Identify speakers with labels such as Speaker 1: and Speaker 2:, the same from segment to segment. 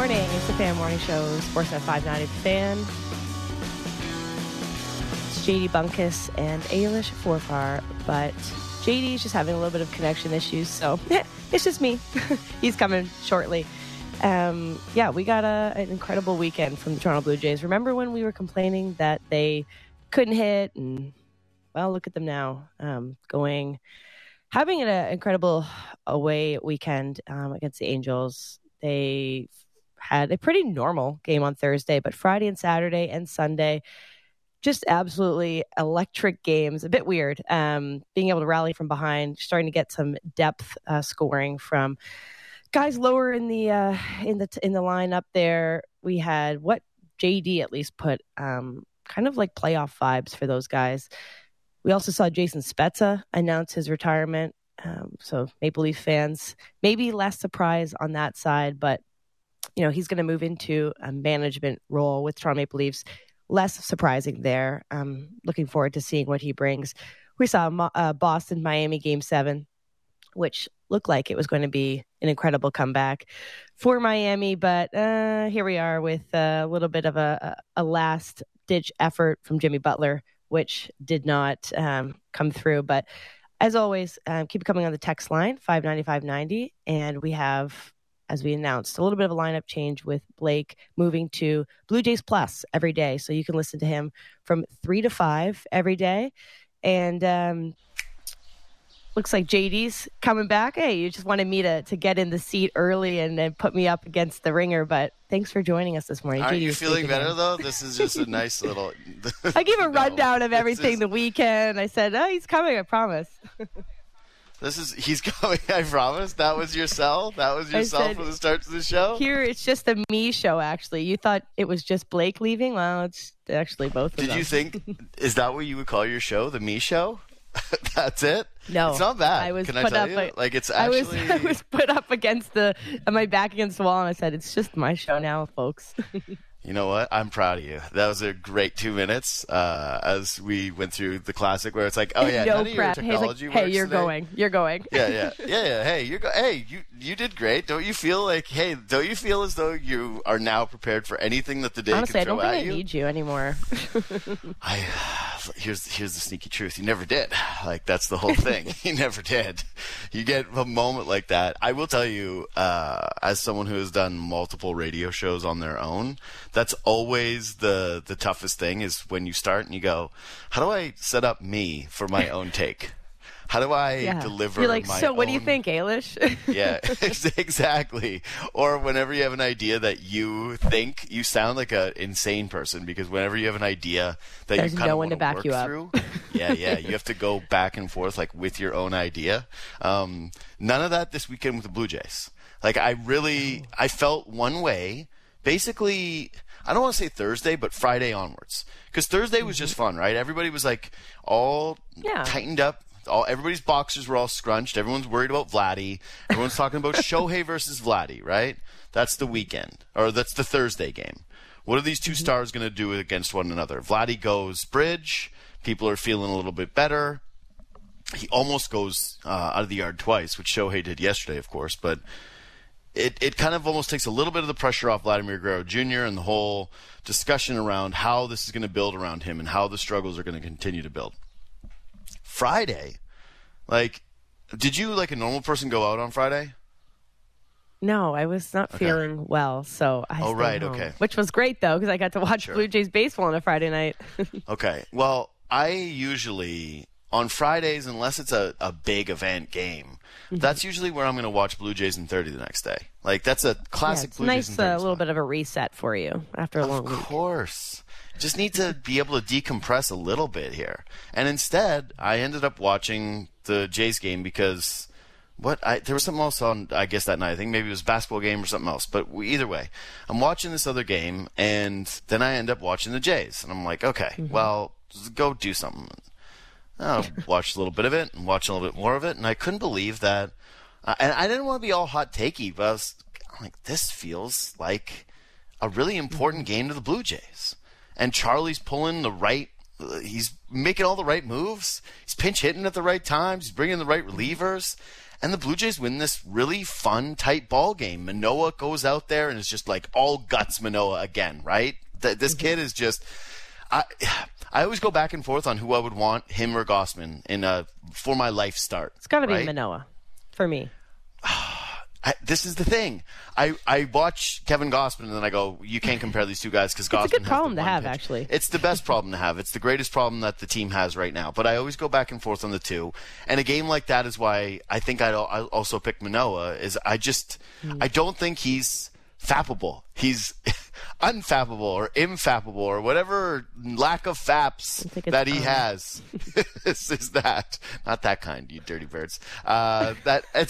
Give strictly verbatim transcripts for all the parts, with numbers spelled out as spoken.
Speaker 1: morning. It's the Fan Morning Show, Sportsnet five ninety The Fan. It's J D Bunkus and Ailish Forfar, but J D's just having a little bit of connection issues, so it's just me. He's coming shortly. Um, yeah, we got a, an incredible weekend from the Toronto Blue Jays. Remember when we were complaining that they couldn't hit? And, well, look at them now, um, going, having an incredible away weekend um, against the Angels. They had a pretty normal game on Thursday, but Friday and Saturday and Sunday, just absolutely electric games. A bit weird, um, being able to rally from behind, starting to get some depth uh, scoring from guys lower in the uh, in the in the lineup. There, we had what J D at least put um, kind of like playoff vibes for those guys. We also saw Jason Spezza announce his retirement. Um, so Maple Leaf fans, maybe less surprise on that side, but you know, he's going to move into a management role with Toronto Maple Leafs. Less surprising there. Um, looking forward to seeing what he brings. We saw uh, Boston, Miami game seven, which looked like it was going to be an incredible comeback for Miami. But uh, here we are with a little bit of a, a last ditch effort from Jimmy Butler, which did not um, come through. But as always, um, keep coming on the text line, five ninety, five ninety. And we have, as we announced, a little bit of a lineup change with Blake moving to Blue Jays Plus every day. So you can listen to him from three to five every day. And um, looks like J D's coming back. Hey, you just wanted me to, to get in the seat early and then put me up against the ringer. But thanks for joining us this morning.
Speaker 2: Aren't
Speaker 1: J D
Speaker 2: you feeling better, in. though? This is just a nice little...
Speaker 1: I gave a rundown
Speaker 2: no,
Speaker 1: of everything
Speaker 2: is...
Speaker 1: the weekend. I said, oh, he's coming, I promise.
Speaker 2: This is, he's coming, I promise. That was your sell? That was your
Speaker 1: I
Speaker 2: sell
Speaker 1: said,
Speaker 2: for the start to the show?
Speaker 1: Here, it's just a me show, actually. You thought it was just Blake leaving? Well, it's actually both of
Speaker 2: Did
Speaker 1: them.
Speaker 2: you think, is that what you would call your show, the me show? That's it?
Speaker 1: No.
Speaker 2: It's not bad.
Speaker 1: I was
Speaker 2: Can
Speaker 1: put
Speaker 2: I tell
Speaker 1: up
Speaker 2: you?
Speaker 1: A,
Speaker 2: like, it's actually...
Speaker 1: I was, I was put up against the, my back against the wall, and I said, it's just my show now, folks.
Speaker 2: You know what? I'm proud of you. That was a great two minutes uh, as we went through the classic where it's like, oh, yeah,
Speaker 1: no
Speaker 2: none
Speaker 1: prep.
Speaker 2: of your technology
Speaker 1: Hey, like, hey you're
Speaker 2: today.
Speaker 1: going. You're going.
Speaker 2: Yeah, yeah. Yeah, yeah. Hey, you're go- hey, you you did great. Don't you feel like, hey, don't you feel as though you are now prepared for anything that the day
Speaker 1: Honestly,
Speaker 2: can throw
Speaker 1: I don't
Speaker 2: at
Speaker 1: think
Speaker 2: you?
Speaker 1: I need you anymore.
Speaker 2: I here's here's the sneaky truth. You never did. Like, that's the whole thing. You never did. You get a moment like that. I will tell you, uh, as someone who has done multiple radio shows on their own, that's always the the toughest thing is when you start and you go, how do I set up me for my own take? How do I
Speaker 1: yeah.
Speaker 2: deliver
Speaker 1: You're like,
Speaker 2: my
Speaker 1: so what
Speaker 2: own...
Speaker 1: do you think, Ailish?
Speaker 2: Yeah, exactly. Or whenever you have an idea that you think, you sound like an insane person because whenever you have an idea that
Speaker 1: There's
Speaker 2: you kind
Speaker 1: no
Speaker 2: of
Speaker 1: one
Speaker 2: want
Speaker 1: to back
Speaker 2: work
Speaker 1: you up.
Speaker 2: through, yeah, yeah, you have to go back and forth like with your own idea. Um, none of that this weekend with the Blue Jays. Like, I really, I felt one way, basically, I don't want to say Thursday, but Friday onwards. Because Thursday was just fun, right? Everybody was like all
Speaker 1: yeah.
Speaker 2: tightened up. All everybody's boxers were all scrunched. Everyone's worried about Vladdy. Everyone's talking about Shohei versus Vladdy, right? That's the weekend, or that's the Thursday game. What are these two stars going to do against one another? Vladdy goes bridge. People are feeling a little bit better. He almost goes uh, out of the yard twice, which Shohei did yesterday, of course. But it, it kind of almost takes a little bit of the pressure off Vladimir Guerrero Junior and the whole discussion around how this is going to build around him and how the struggles are going to continue to build. Friday, like, did you, like a normal person, go out on Friday?
Speaker 1: No, I was not
Speaker 2: okay.
Speaker 1: feeling well, so I
Speaker 2: Oh,
Speaker 1: stayed
Speaker 2: right,
Speaker 1: home,
Speaker 2: okay.
Speaker 1: which was great, though, because I got to watch
Speaker 2: Sure.
Speaker 1: Blue Jays baseball on a Friday night.
Speaker 2: Okay. Well, I usually, on Fridays, unless it's a, a big event game, mm-hmm. that's usually where I'm going to watch Blue Jays in thirty the next day. Like, that's a classic
Speaker 1: yeah, it's
Speaker 2: Blue
Speaker 1: nice,
Speaker 2: Jays in thirty.
Speaker 1: Nice, a little bit of a reset for you after a long
Speaker 2: week.
Speaker 1: week.
Speaker 2: Of course. Just need to be able to decompress a little bit here. And instead, I ended up watching the Jays game because what I there was something else on, I guess, that night. I think maybe it was a basketball game or something else. But we, either way, I'm watching this other game, and then I end up watching the Jays. And I'm like, okay, mm-hmm. well, go do something. I'll watch a little bit of it and watch a little bit more of it. And I couldn't believe that. Uh, and I didn't want to be all hot takey, but I was I'm like, this feels like a really important game to the Blue Jays. And Charlie's pulling the right – he's making all the right moves. He's pinch hitting at the right times. He's bringing the right relievers. And the Blue Jays win this really fun, tight ball game. Manoah goes out there and is just like all guts Manoah again, right? Th- this kid is just... I I always go back and forth on who I would want, him or Gausman, in a for my life start.
Speaker 1: It's got to
Speaker 2: right?
Speaker 1: be Manoah for me.
Speaker 2: I, this is the thing. I, I watch Kevin Gausman and then I go, you can't compare these two guys because Gausman
Speaker 1: It's a good
Speaker 2: has
Speaker 1: problem
Speaker 2: the
Speaker 1: to
Speaker 2: one
Speaker 1: have,
Speaker 2: pitch.
Speaker 1: actually.
Speaker 2: It's the best problem to have. It's the greatest problem that the team has right now. But I always go back and forth on the two. And a game like that is why I think I'd al- I'll also pick Manoah. Is I just mm. I don't think he's fappable. He's unfappable or infappable or whatever lack of faps that he um. has. This is that. Not that kind, you dirty birds. Uh, that it's,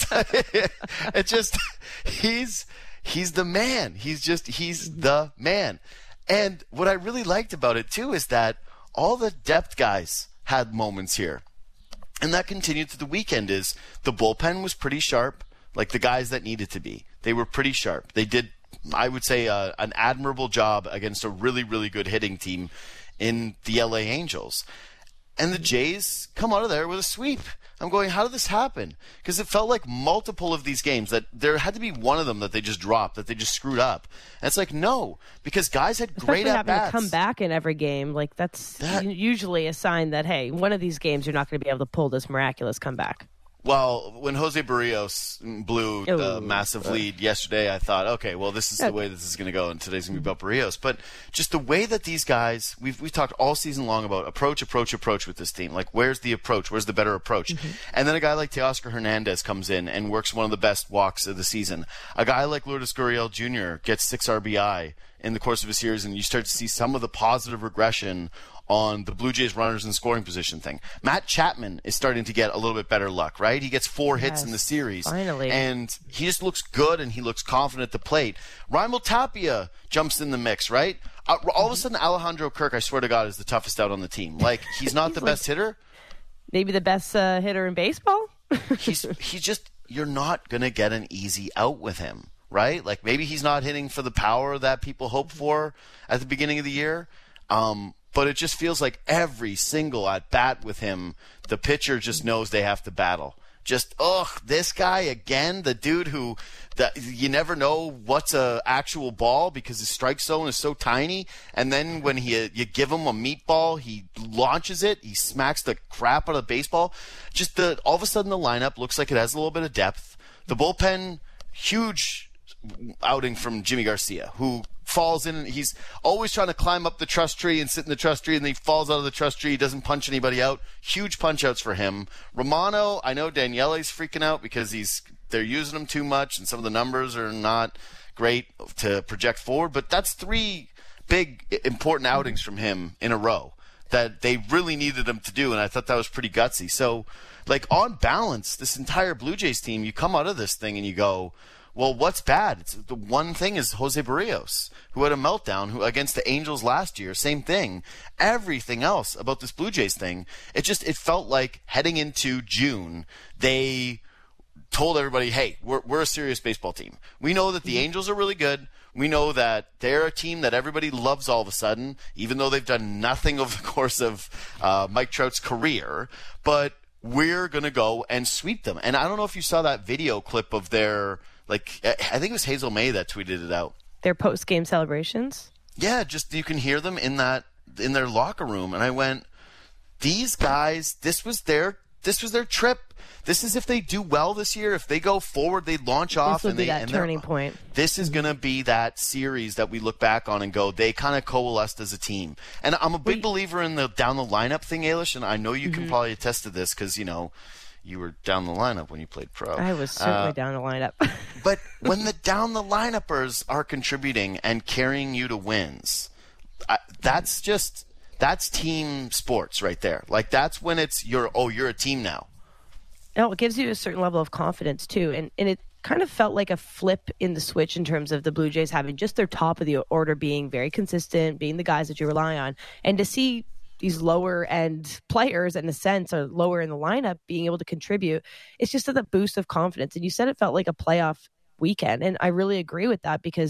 Speaker 2: it just he's he's the man. He's just he's the man. And what I really liked about it too is that all the depth guys had moments here. And that continued through the weekend. Is the bullpen was pretty sharp, like the guys that needed to be. They were pretty sharp. They did, I would say, uh, an admirable job against a really, really good hitting team in the L A Angels. And the Jays come out of there with a sweep. I'm going, how did this happen? Because it felt like multiple of these games that there had to be one of them that they just dropped, that they just screwed up. And it's like, no, because guys had
Speaker 1: Especially
Speaker 2: great at-bats.
Speaker 1: having to come back in every game, like that's that, usually a sign that, hey, one of these games you're not going to be able to pull this miraculous comeback.
Speaker 2: Well, when Jose Barrios blew the massive lead yesterday, I thought, okay, well, this is the way this is going to go, and today's going to be about Barrios. But just the way that these guys, we've we've talked all season long about approach, approach, approach with this team. Like, where's the approach? Where's the better approach? Mm-hmm. And then a guy like Teoscar Hernandez comes in and works one of the best walks of the season. A guy like Lourdes Gurriel Junior gets six R B I in the course of a series, and you start to see some of the positive regression on the Blue Jays runners in scoring position thing. Matt Chapman is starting to get a little bit better luck, right? He gets four hits yes, in the series.
Speaker 1: Finally.
Speaker 2: And he just looks good and he looks confident at the plate. Raimel Tapia jumps in the mix, right? Uh, all of a sudden, Alejandro Kirk, I swear to God, is the toughest out on the team. Like, he's not he's the like best hitter.
Speaker 1: Maybe the best uh, hitter in baseball?
Speaker 2: he's He's just, you're not going to get an easy out with him, right? Like, maybe he's not hitting for the power that people hope for at the beginning of the year. Um, But it just feels like every single at-bat with him, the pitcher just knows they have to battle. Just, ugh, this guy again, the dude who that you never know what's a actual ball because his strike zone is so tiny. And then when he you give him a meatball, he launches it, he smacks the crap out of the baseball. Just the all of a sudden the lineup looks like it has a little bit of depth. The bullpen, huge outing from Jimmy Garcia, who falls in, and he's always trying to climb up the trust tree and sit in the trust tree, and then he falls out of the trust tree. He doesn't punch anybody out. Huge punch outs for him. Romano, I know Daniele's freaking out because he's they're using him too much, and some of the numbers are not great to project forward. But that's three big, important outings from him in a row that they really needed him to do, and I thought that was pretty gutsy. So, like, on balance, this entire Blue Jays team, you come out of this thing and you go, well, what's bad? It's, the one thing is Jose Barrios, who had a meltdown who against the Angels last year. Same thing. Everything else about this Blue Jays thing, it just it felt like heading into June, they told everybody, hey, we're, we're a serious baseball team. We know that the Angels are really good. We know that they're a team that everybody loves all of a sudden, even though they've done nothing over the course of uh, Mike Trout's career. But we're going to go and sweep them. And I don't know if you saw that video clip of their... Like, I think it was Hazel May that tweeted it out.
Speaker 1: Their post-game celebrations?
Speaker 2: Yeah, just you can hear them in that in their locker room. And I went, these guys, this was their this was their trip. This is if they do well this year, if they go forward, they launch off.
Speaker 1: This will
Speaker 2: and
Speaker 1: be
Speaker 2: they,
Speaker 1: that
Speaker 2: and
Speaker 1: turning point.
Speaker 2: This is going to be that series that we look back on and go, they kind of coalesced as a team. And I'm a big believer in the down the lineup thing, Ailish, and I know you mm-hmm. can probably attest to this because, you know, you were down the lineup when you played pro.
Speaker 1: I was certainly uh, down the lineup.
Speaker 2: But when the down the lineupers are contributing and carrying you to wins, I, that's just that's team sports right there. Like that's when it's you're oh you're a team now.
Speaker 1: No, it gives you a certain level of confidence too, and and it kind of felt like a flip in the switch in terms of the Blue Jays having just their top of the order being very consistent, being the guys that you rely on, and to see these lower end players in a sense or lower in the lineup being able to contribute. It's just a boost of confidence. And you said it felt like a playoff weekend. And I really agree with that because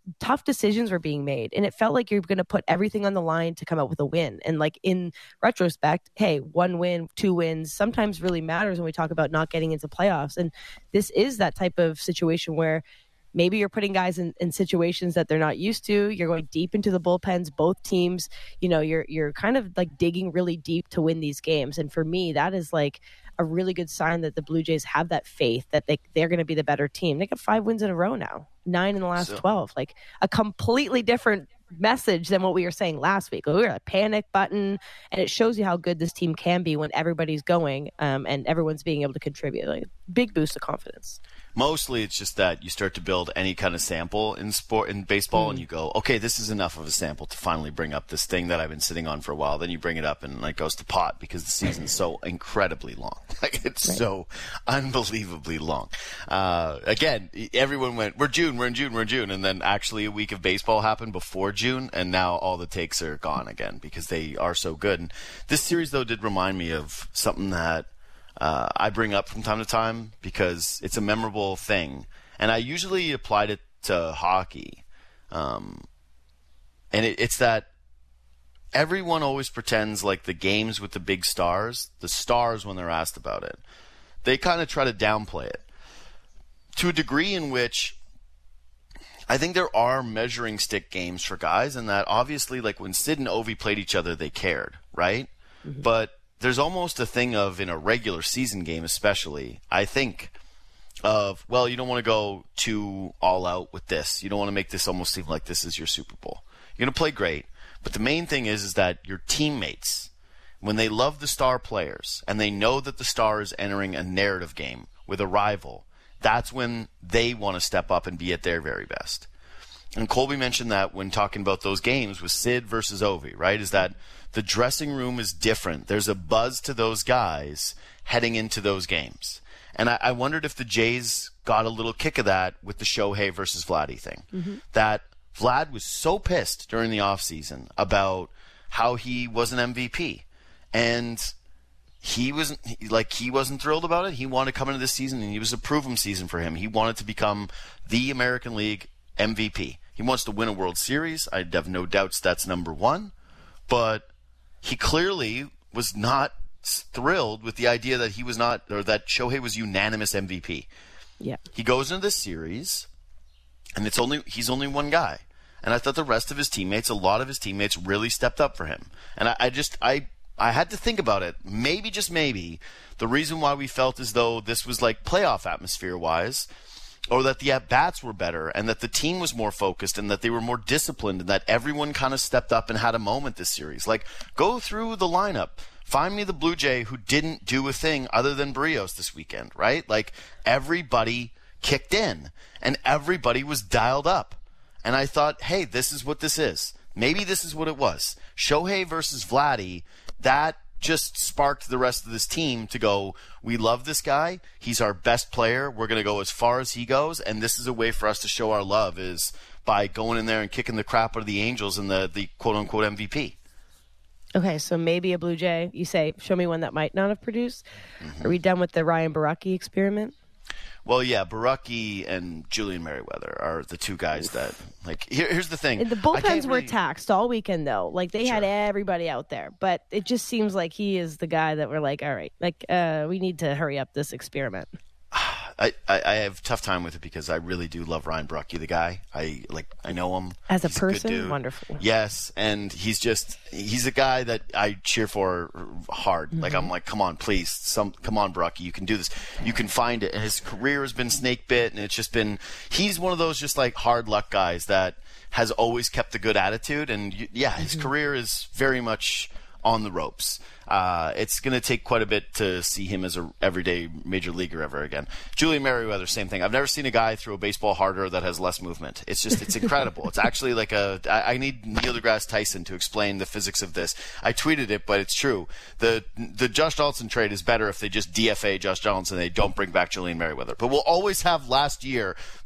Speaker 1: tough decisions were being made, and it felt like you're going to put everything on the line to come out with a win. And like in retrospect, hey, one win, two wins sometimes really matters when we talk about not getting into playoffs. And this is that type of situation where maybe you're putting guys in, in situations that they're not used to. You're going deep into the bullpens, both teams. You know, you're you're kind of like digging really deep to win these games. And for me, that is like a really good sign that the Blue Jays have that faith that they, they're going to be the better team. They got five wins in a row now, nine in the last so. twelve. Like a completely different message than what we were saying last week. We were a panic button, and it shows you how good this team can be when everybody's going um, and everyone's being able to contribute. Like big boost of confidence.
Speaker 2: Mostly it's just that you start to build any kind of sample in sport, in baseball, mm. and you go, okay, this is enough of a sample to finally bring up this thing that I've been sitting on for a while. Then you bring it up and like goes to pot because the season's so incredibly long. Like it's right. so unbelievably long. Uh, again, everyone went, we're June, we're in June, we're in June. And then actually a week of baseball happened before June, and now all the takes are gone again because they are so good. And this series, though, did remind me of something that Uh, I bring up from time to time because it's a memorable thing. And I usually applied it to hockey. Um, and it, it's that everyone always pretends like the games with the big stars, the stars when they're asked about it, they kind of try to downplay it to a degree in which I think there are measuring stick games for guys, and that obviously like when Sid and Ovi played each other, they cared, right? Mm-hmm. But there's almost a thing of, in a regular season game especially, I think, of, well, you don't want to go too all out with this. You don't want to make this almost seem like this is your Super Bowl. You're going to play great, but the main thing is, is that your teammates, when they love the star players and they know that the star is entering a narrative game with a rival, that's when they want to step up and be at their very best. And Colby mentioned that when talking about those games with Sid versus Ovi, right, is that the dressing room is different. There's a buzz to those guys heading into those games. And I, I wondered if the Jays got a little kick of that with the Shohei versus Vladdy thing. Mm-hmm. That Vlad was so pissed during the offseason about how he was an M V P. And he wasn't like he wasn't thrilled about it. He wanted to come into this season, and it was a prove-him season for him. He wanted to become the American League M V P. He wants to win a World Series. I have no doubts that's number one. But he clearly was not thrilled with the idea that he was not, or that Shohei was unanimous M V P.
Speaker 1: Yeah.
Speaker 2: He goes into this series, and it's only he's only one guy. And I thought the rest of his teammates, a lot of his teammates, really stepped up for him. And I, I just, I, I had to think about it. Maybe, just maybe, the reason why we felt as though this was like playoff atmosphere-wise, or that the at-bats were better, and that the team was more focused, and that they were more disciplined, and that everyone kind of stepped up and had a moment this series. Like, go through the lineup. Find me the Blue Jay who didn't do a thing other than Barrios this weekend, right? Like, everybody kicked in, and everybody was dialed up. And I thought, hey, this is what this is. Maybe this is what it was. Shohei versus Vladdy, that just sparked the rest of this team to go, we love this guy. He's our best player. We're going to go as far as he goes, and this is a way for us to show our love, is by going in there and kicking the crap out of the Angels and the, the quote-unquote M V P.
Speaker 1: Okay, so maybe a Blue Jay. You say, show me one that might not have produced. Mm-hmm. Are we done with the Ryan Borucki experiment?
Speaker 2: Well, yeah, Borucki and Julian Merriweather are the two guys that, like, here, here's the thing.
Speaker 1: The bullpens were
Speaker 2: really...
Speaker 1: taxed all weekend, though. Like, they sure. had everybody out there. But it just seems like he is the guy that we're like, all right, like, uh, we need to hurry up this experiment.
Speaker 2: I, I, I have a tough time with it because I really do love Ryan Borucki, the guy. I like I know him
Speaker 1: as a
Speaker 2: he's
Speaker 1: person.
Speaker 2: A good dude.
Speaker 1: Wonderful.
Speaker 2: Yes, and he's just he's a guy that I cheer for hard. Mm-hmm. Like I'm like, come on, please, some come on, Borucki, you can do this. You can find it. And his career has been snake bit, and it's just been he's one of those just like hard luck guys that has always kept a good attitude. And yeah, his mm-hmm. career is very much on the ropes. Uh, it's going to take quite a bit to see him as a everyday major leaguer ever again. Julian Merriweather, same thing. I've never seen a guy throw a baseball harder that has less movement. It's just, it's incredible. It's actually like a, I, I need Neil deGrasse Tyson to explain the physics of this. I tweeted it, but it's true. The, the Josh Donaldson trade is better if they just D F A Josh Donaldson and they don't bring back Julian Merriweather. But we'll always have last year those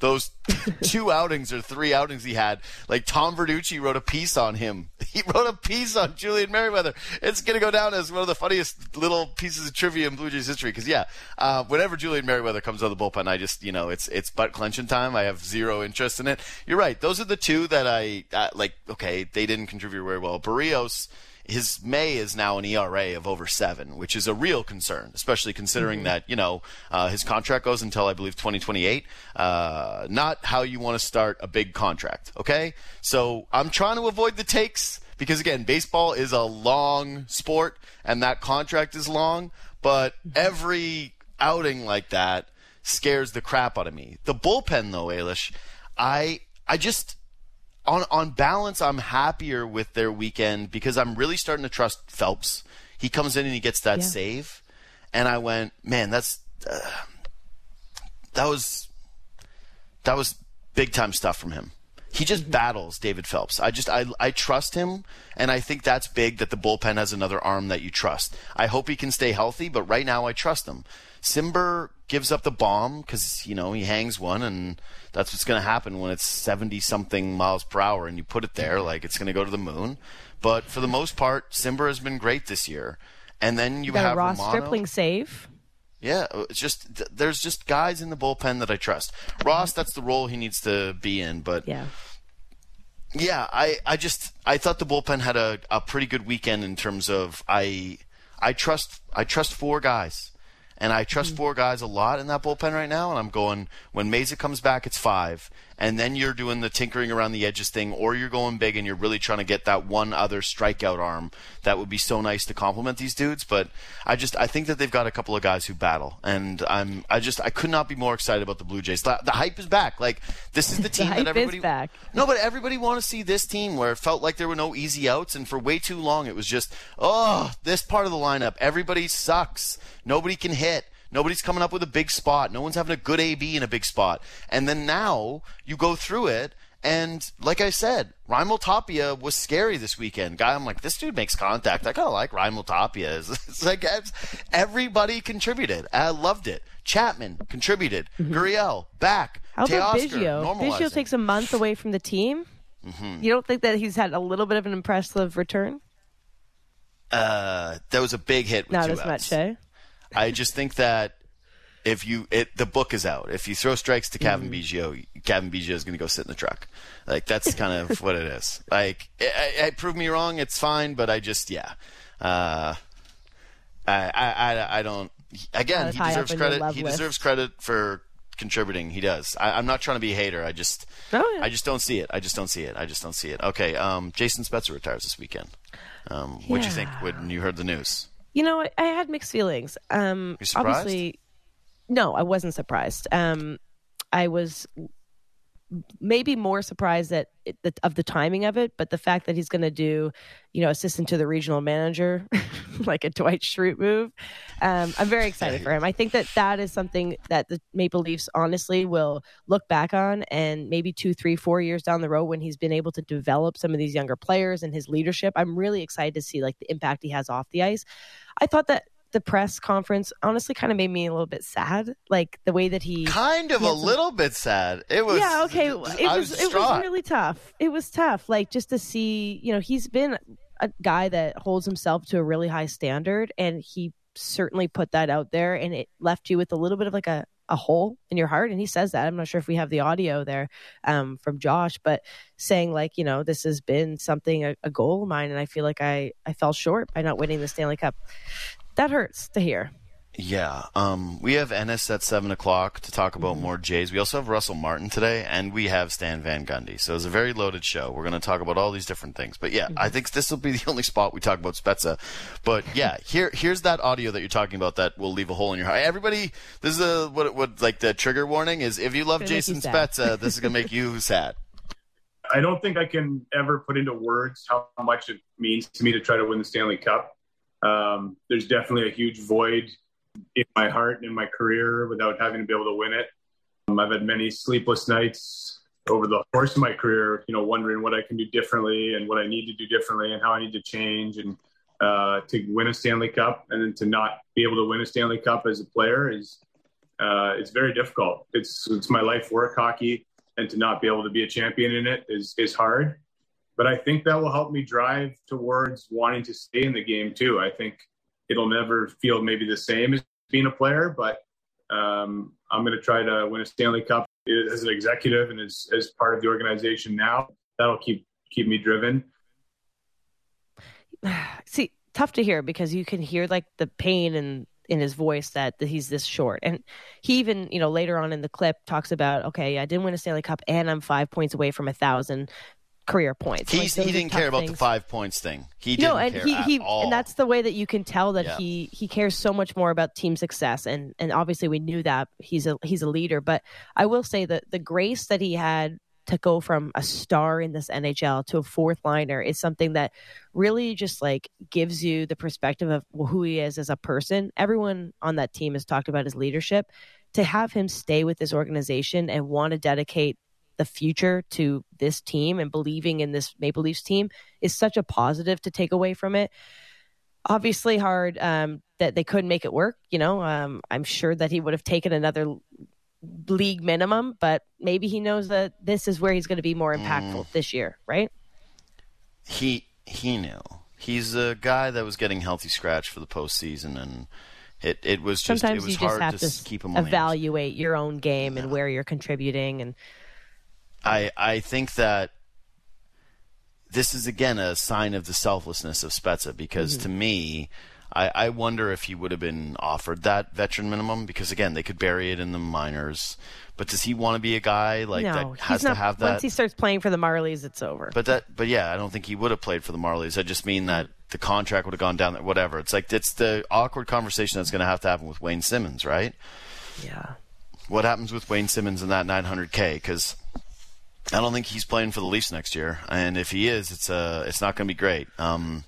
Speaker 2: two outings or three outings he had. Like Tom Verducci wrote a piece on him. He wrote a piece on Julian Merriweather. It's going to go down as one of the funniest little pieces of trivia in Blue Jays history. Because, yeah, uh, whenever Julian Merriweather comes out of the bullpen, I just, you know, it's it's butt clenching time. I have zero interest in it. You're right. Those are the two that I, uh, like, okay, they didn't contribute very well. Barrios, his May is now an E R A of over seven, which is a real concern, especially considering mm-hmm. that, you know, uh, his contract goes until, I believe, twenty twenty-eight. Uh, not how you want to start a big contract, okay? So I'm trying to avoid the takes because, again, baseball is a long sport, and that contract is long, but every outing like that scares the crap out of me. The bullpen, though, Ailish, I I just... On on balance, I'm happier with their weekend because I'm really starting to trust Phelps. He comes in and he gets that yeah. save, and I went, man, that's uh, that was that was big time stuff from him. He just mm-hmm. battles David Phelps. I just I I trust him, and I think that's big that the bullpen has another arm that you trust. I hope he can stay healthy, but right now I trust him. Simber gives up the bomb because, you know, he hangs one, and that's what's going to happen when it's seventy-something miles per hour and you put it there, like it's going to go to the moon. But for the most part, Simber has been great this year. And then you,
Speaker 1: you got
Speaker 2: have
Speaker 1: a Ross
Speaker 2: Romano.
Speaker 1: Stripling save.
Speaker 2: Yeah, it's just there's just guys in the bullpen that I trust. Ross, that's the role he needs to be in, but
Speaker 1: yeah.
Speaker 2: Yeah, I, I just I thought the bullpen had a, a pretty good weekend in terms of I I trust I trust four guys. And I trust four guys a lot in that bullpen right now. And I'm going, when Mesa comes back, it's five. And then you're doing the tinkering around the edges thing, or you're going big and you're really trying to get that one other strikeout arm that would be so nice to complement these dudes. But I just, I think that they've got a couple of guys who battle. And I'm, I just, I could not be more excited about the Blue Jays. The, the hype is back. Like, this is the team
Speaker 1: the hype
Speaker 2: that everybody.
Speaker 1: Is back.
Speaker 2: No, but everybody want to see this team where it felt like there were no easy outs. And for way too long, it was just, oh, this part of the lineup, everybody sucks. Nobody can hit. Nobody's coming up with a big spot. No one's having a good A B in a big spot. And then now you go through it, and like I said, Raimel Tapia was scary this weekend. Guy, I'm like, this dude makes contact. I kind of like Raimel Tapia. It's like everybody contributed. I loved it. Chapman contributed. Mm-hmm. Gurriel back.
Speaker 1: How about
Speaker 2: Teoscar,
Speaker 1: Biggio? Biggio takes a month away from the team. Mm-hmm. You don't think that he's had a little bit of an impressive return?
Speaker 2: Uh, that was a big hit with
Speaker 1: Not
Speaker 2: two
Speaker 1: as
Speaker 2: outs.
Speaker 1: much, eh?
Speaker 2: I just think that if you it the book is out. If you throw strikes to Kevin mm. Biggio, Kevin Biggio is going to go sit in the truck. Like that's kind of what it is. Like, it, it, prove me wrong, it's fine, but I just yeah, uh, I, I I I don't. Again, he deserves credit. He deserves list. credit for contributing. He does. I, I'm not trying to be a hater. I just
Speaker 1: oh, yeah.
Speaker 2: I just don't see it. I just don't see it. I just don't see it. Okay, um, Jason Spezza retires this weekend. Um, what'd
Speaker 1: yeah.
Speaker 2: you think when you heard the news?
Speaker 1: You know, I, I had mixed feelings. Um,
Speaker 2: you surprised?
Speaker 1: Obviously, no, I wasn't surprised. Um, I was maybe more surprised at it, the, of the timing of it, but the fact that he's going to do, you know, assistant to the regional manager, like a Dwight Schrute move. Um, I'm very excited for him. I think that that is something that the Maple Leafs honestly will look back on, and maybe two, three, four years down the road when he's been able to develop some of these younger players and his leadership. I'm really excited to see like the impact he has off the ice. I thought that the press conference honestly kind of made me a little bit sad, like the way that he
Speaker 2: kind of a
Speaker 1: some,
Speaker 2: little bit sad. It was
Speaker 1: yeah, okay. It was,
Speaker 2: was
Speaker 1: it was really tough. It was tough, like just to see, you know, he's been a guy that holds himself to a really high standard, and he certainly put that out there, and it left you with a little bit of like a, a hole in your heart. And he says that. I'm not sure if we have the audio there um, from Josh, but saying like, you know, this has been something, a, a goal of mine, and I feel like I, I fell short by not winning the Stanley Cup. That hurts to hear.
Speaker 2: Yeah. Um, we have Ennis at seven o'clock to talk about mm-hmm. more Jays. We also have Russell Martin today, and we have Stan Van Gundy. So it's a very loaded show. We're going to talk about all these different things. But yeah, mm-hmm. I think this will be the only spot we talk about Spezza. But yeah, here here's that audio that you're talking about that will leave a hole in your heart. Everybody, this is a, what, what like the trigger warning is if you love Jason Spezza, this is going to make you sad.
Speaker 3: I don't think I can ever put into words how much it means to me to try to win the Stanley Cup. Um, there's definitely a huge void in my heart and in my career without having to be able to win it. Um, I've had many sleepless nights over the course of my career, you know, wondering what I can do differently and what I need to do differently and how I need to change and uh, to win a Stanley Cup. And then to not be able to win a Stanley Cup as a player is uh, it's very difficult. It's it's my life work, hockey. and to not be able to be a champion in it is is hard. But I think that will help me drive towards wanting to stay in the game too. I think it'll never feel maybe the same as being a player, but um, I'm going to try to win a Stanley Cup as an executive and as, as part of the organization now. That'll keep keep me driven.
Speaker 1: See, tough to hear because you can hear like the pain in, in his voice that, that he's this short. And he even, you know, later on in the clip talks about, okay, I didn't win a Stanley Cup and I'm five points away from a thousand career points.
Speaker 2: He's,
Speaker 1: like,
Speaker 2: he didn't care
Speaker 1: things.
Speaker 2: about the five points thing. He didn't
Speaker 1: no, and
Speaker 2: care
Speaker 1: he,
Speaker 2: at
Speaker 1: he,
Speaker 2: all.
Speaker 1: And that's the way that you can tell that
Speaker 2: yeah.
Speaker 1: he, he cares so much more about team success. And, and obviously we knew that he's a, he's a leader, but I will say that the grace that he had to go from a star in this N H L to a fourth liner is something that really just like gives you the perspective of who he is as a person. Everyone on that team has talked about his leadership. To have him stay with this organization and want to dedicate the future to this team and believing in this Maple Leafs team is such a positive to take away from it. Obviously hard um, that they couldn't make it work. You know, um, I'm sure that he would have taken another league minimum, but maybe he knows that this is where he's going to be more impactful mm. this year, right?
Speaker 2: He he knew. He's a guy that was getting healthy scratch for the postseason, and it, it was just
Speaker 1: Sometimes
Speaker 2: it was
Speaker 1: you just
Speaker 2: hard
Speaker 1: have
Speaker 2: to,
Speaker 1: to
Speaker 2: keep him on
Speaker 1: evaluate your own game
Speaker 2: yeah.
Speaker 1: and where you're contributing. And
Speaker 2: I I think that this is again a sign of the selflessness of Spezza, because mm-hmm. to me, I, I wonder if he would have been offered that veteran minimum, because again they could bury it in the minors. But does he want to be a guy like
Speaker 1: no,
Speaker 2: that has
Speaker 1: not,
Speaker 2: to have that?
Speaker 1: Once he starts playing for the Marlies, it's over.
Speaker 2: But that, but yeah, I don't think he would have played for the Marlies. I just mean that the contract would have gone down. Whatever. It's like it's the awkward conversation that's going to have to happen with Wayne Simmons, right?
Speaker 1: Yeah.
Speaker 2: What happens with Wayne Simmons in that nine hundred K? Because I don't think he's playing for the Leafs next year, and if he is, it's uh, it's not going to be great. Um,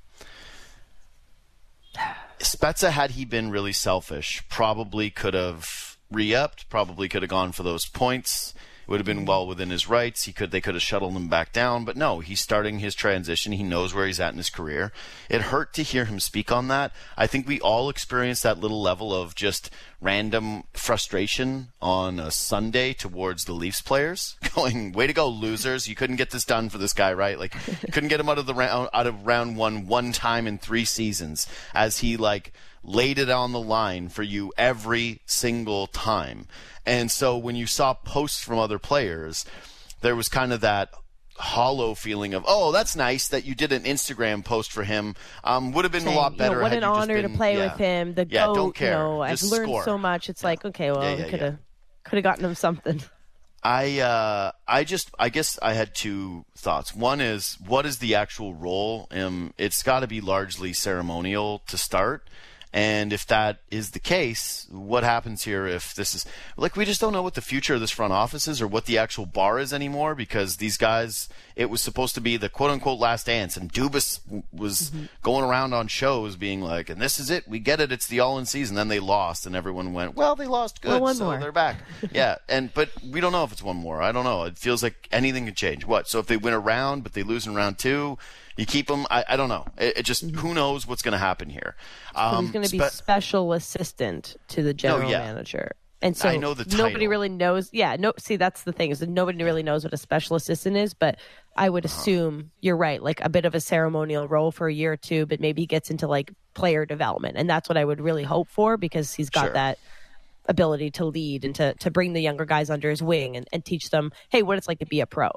Speaker 2: Spezza, had he been really selfish, probably could have re-upped, probably could have gone for those points. It would have been well within his rights. He could, they could have shuttled him back down, but no, he's starting his transition. He knows where he's at in his career. It hurt to hear him speak on that. I think we all experienced that little level of just random frustration on a Sunday towards the Leafs players, going, "Way to go, losers! You couldn't get this done for this guy, right? Like, you couldn't get him out of the round, out of round one one time in three seasons." As he like laid it on the line for you every single time. And so when you saw posts from other players, there was kind of that hollow feeling of, oh, that's nice that you did an Instagram post for him. Um, would have been
Speaker 1: Saying,
Speaker 2: a lot better.
Speaker 1: You know, what
Speaker 2: had
Speaker 1: an
Speaker 2: you just
Speaker 1: honor
Speaker 2: been,
Speaker 1: to play
Speaker 2: yeah.
Speaker 1: with him. The
Speaker 2: yeah,
Speaker 1: GOAT,
Speaker 2: don't care.
Speaker 1: You know, I've
Speaker 2: Just
Speaker 1: learned
Speaker 2: score.
Speaker 1: so much. It's yeah. like, okay, well,
Speaker 2: yeah, yeah,
Speaker 1: could have
Speaker 2: yeah.
Speaker 1: could have gotten him something.
Speaker 2: I uh, I just I guess I had two thoughts. One is, what is the actual role? Um, it's got to be largely ceremonial to start. And if that is the case, what happens here if this is – like, we just don't know what the future of this front office is or what the actual bar is anymore, because these guys – it was supposed to be the quote-unquote last dance, and Dubas was mm-hmm. going around on shows being like, and this is it, we get it, it's the all-in season. Then they lost, and everyone went, well, they lost good,
Speaker 1: well, one
Speaker 2: so
Speaker 1: more.
Speaker 2: they're back. yeah, and but we don't know if it's one more. I don't know. It feels like anything could change. What? So if they win a round but they lose in round two – you keep them. I, I don't know. It, it just, who knows what's going to happen here. Um,
Speaker 1: so he's going to be
Speaker 2: spe-
Speaker 1: special assistant to the general
Speaker 2: no, yeah.
Speaker 1: manager. And so
Speaker 2: I know the
Speaker 1: nobody
Speaker 2: title.
Speaker 1: really knows. Yeah, no. See, that's the thing, is that nobody really knows what a special assistant is. But I would assume uh-huh. you're right, like a bit of a ceremonial role for a year or two, but maybe he gets into like player development, and that's what I would really hope for, because he's got
Speaker 2: sure.
Speaker 1: that ability to lead and to to bring the younger guys under his wing and, and teach them, hey, what it's like to be a pro.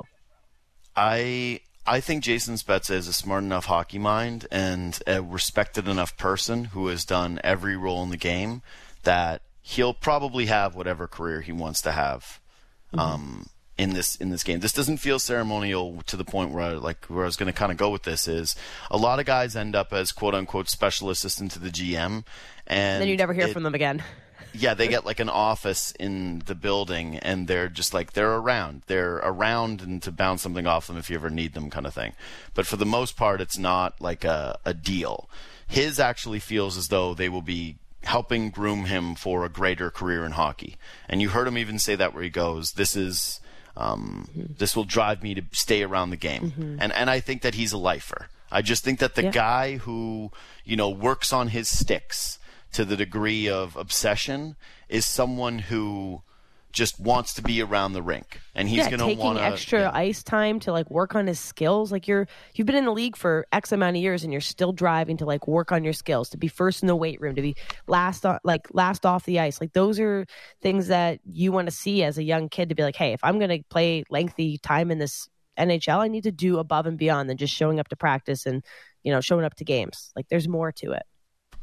Speaker 2: I. I think Jason Spezza is a smart enough hockey mind and a respected enough person who has done every role in the game that he'll probably have whatever career he wants to have mm-hmm. um, in this in this game. This doesn't feel ceremonial to the point where I, like where I was going to kind of go with this is a lot of guys end up as quote unquote special assistant to the G M, and
Speaker 1: then you never hear
Speaker 2: it,
Speaker 1: from them again.
Speaker 2: Yeah, they get like an office in the building, and they're just like, they're around. They're around and to bounce something off them if you ever need them, kind of thing. But for the most part, it's not like a, a deal. His actually feels as though they will be helping groom him for a greater career in hockey. And you heard him even say that where he goes, this is um, mm-hmm. this will drive me to stay around the game. Mm-hmm. And and I think that he's a lifer. I just think that the
Speaker 1: yeah.
Speaker 2: guy who, you know, works on his sticks to the degree of obsession is someone who just wants to be around the rink, and he's
Speaker 1: yeah,
Speaker 2: going to
Speaker 1: taking
Speaker 2: want
Speaker 1: extra
Speaker 2: yeah.
Speaker 1: ice time to like work on his skills. Like you're you've been in the league for X amount of years, and you're still driving to like work on your skills, to be first in the weight room, to be last on, like last off the ice. Like those are things that you want to see as a young kid, to be like, hey, if I'm going to play lengthy time in this N H L, I need to do above and beyond than just showing up to practice and, you know, showing up to games. Like there's more to it.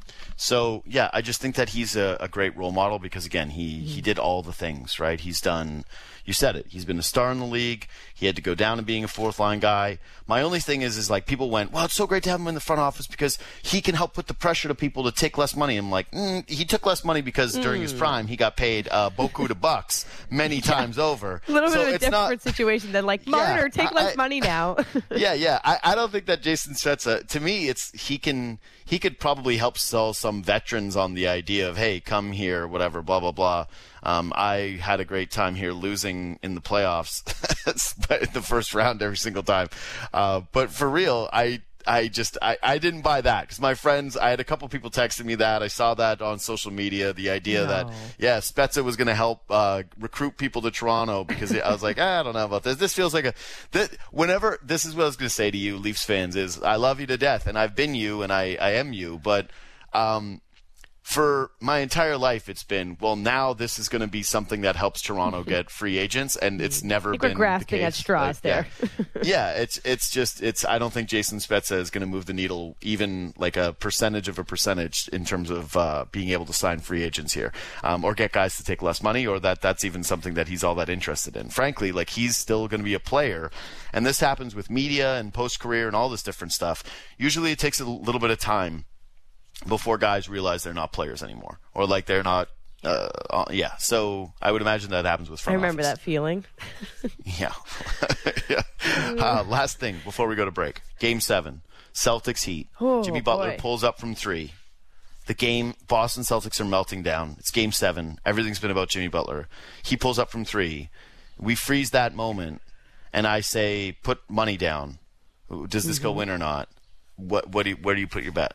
Speaker 2: So, yeah, I just think that he's a, a great role model because, again, he,
Speaker 1: Mm-hmm.
Speaker 2: he did all the things, right? He's done, you said it, he's been a star in the league. He had to go down to being a fourth-line guy. My only thing is, is like people went, well, it's so great to have him in the front office because he can help put the pressure to people to take less money. I'm like, mm, he took less money because mm. during his prime he got paid uh, beaucoup de bucks many yeah. times over.
Speaker 1: A little
Speaker 2: so
Speaker 1: bit of a
Speaker 2: it's
Speaker 1: different
Speaker 2: not,
Speaker 1: situation than like, Marner,
Speaker 2: yeah,
Speaker 1: take less
Speaker 2: I,
Speaker 1: money now.
Speaker 2: yeah, yeah. I, I don't think that Jason Spezza, to me, it's he can he could probably help sell some veterans on the idea of, hey, come here, whatever, blah, blah, blah. Um, I had a great time here losing in the playoffs in the first round every single time. Uh, but for real, I I just I, I didn't buy that because my friends, I had a couple people texting me that. I saw that on social media, the idea
Speaker 1: no.
Speaker 2: that, yeah, Spezza was going to help uh, recruit people to Toronto because I was like, ah, I don't know about this. This feels like a that, – whenever – this is what I was going to say to you, Leafs fans, is I love you to death, and I've been you, and I, I am you. But um, for my entire life, it's been, well, now this is going to be something that helps Toronto get free agents, and it's never been
Speaker 1: we're grasping
Speaker 2: the
Speaker 1: at
Speaker 2: case.
Speaker 1: straws
Speaker 2: like,
Speaker 1: there.
Speaker 2: Yeah. yeah, it's it's just it's. I don't think Jason Spezza is going to move the needle even like a percentage of a percentage in terms of uh, being able to sign free agents here, um, or get guys to take less money, or that that's even something that he's all that interested in. Frankly, like he's still going to be a player, and this happens with media and post career and all this different stuff. Usually, it takes a little bit of time before guys realize they're not players anymore, or like they're not. Uh, uh, yeah, so I would imagine that happens with front
Speaker 1: I remember
Speaker 2: office.
Speaker 1: that feeling.
Speaker 2: yeah. yeah. Uh, last thing before we go to break. Game seven, Celtics Heat.
Speaker 1: Oh,
Speaker 2: Jimmy Butler
Speaker 1: boy.
Speaker 2: pulls up from three. The game, Boston Celtics are melting down. It's game seven. Everything's been about Jimmy Butler. He pulls up from three. We freeze that moment, and I say, put money down. Does this mm-hmm. go in or not? What? What do you, where do you put your bet?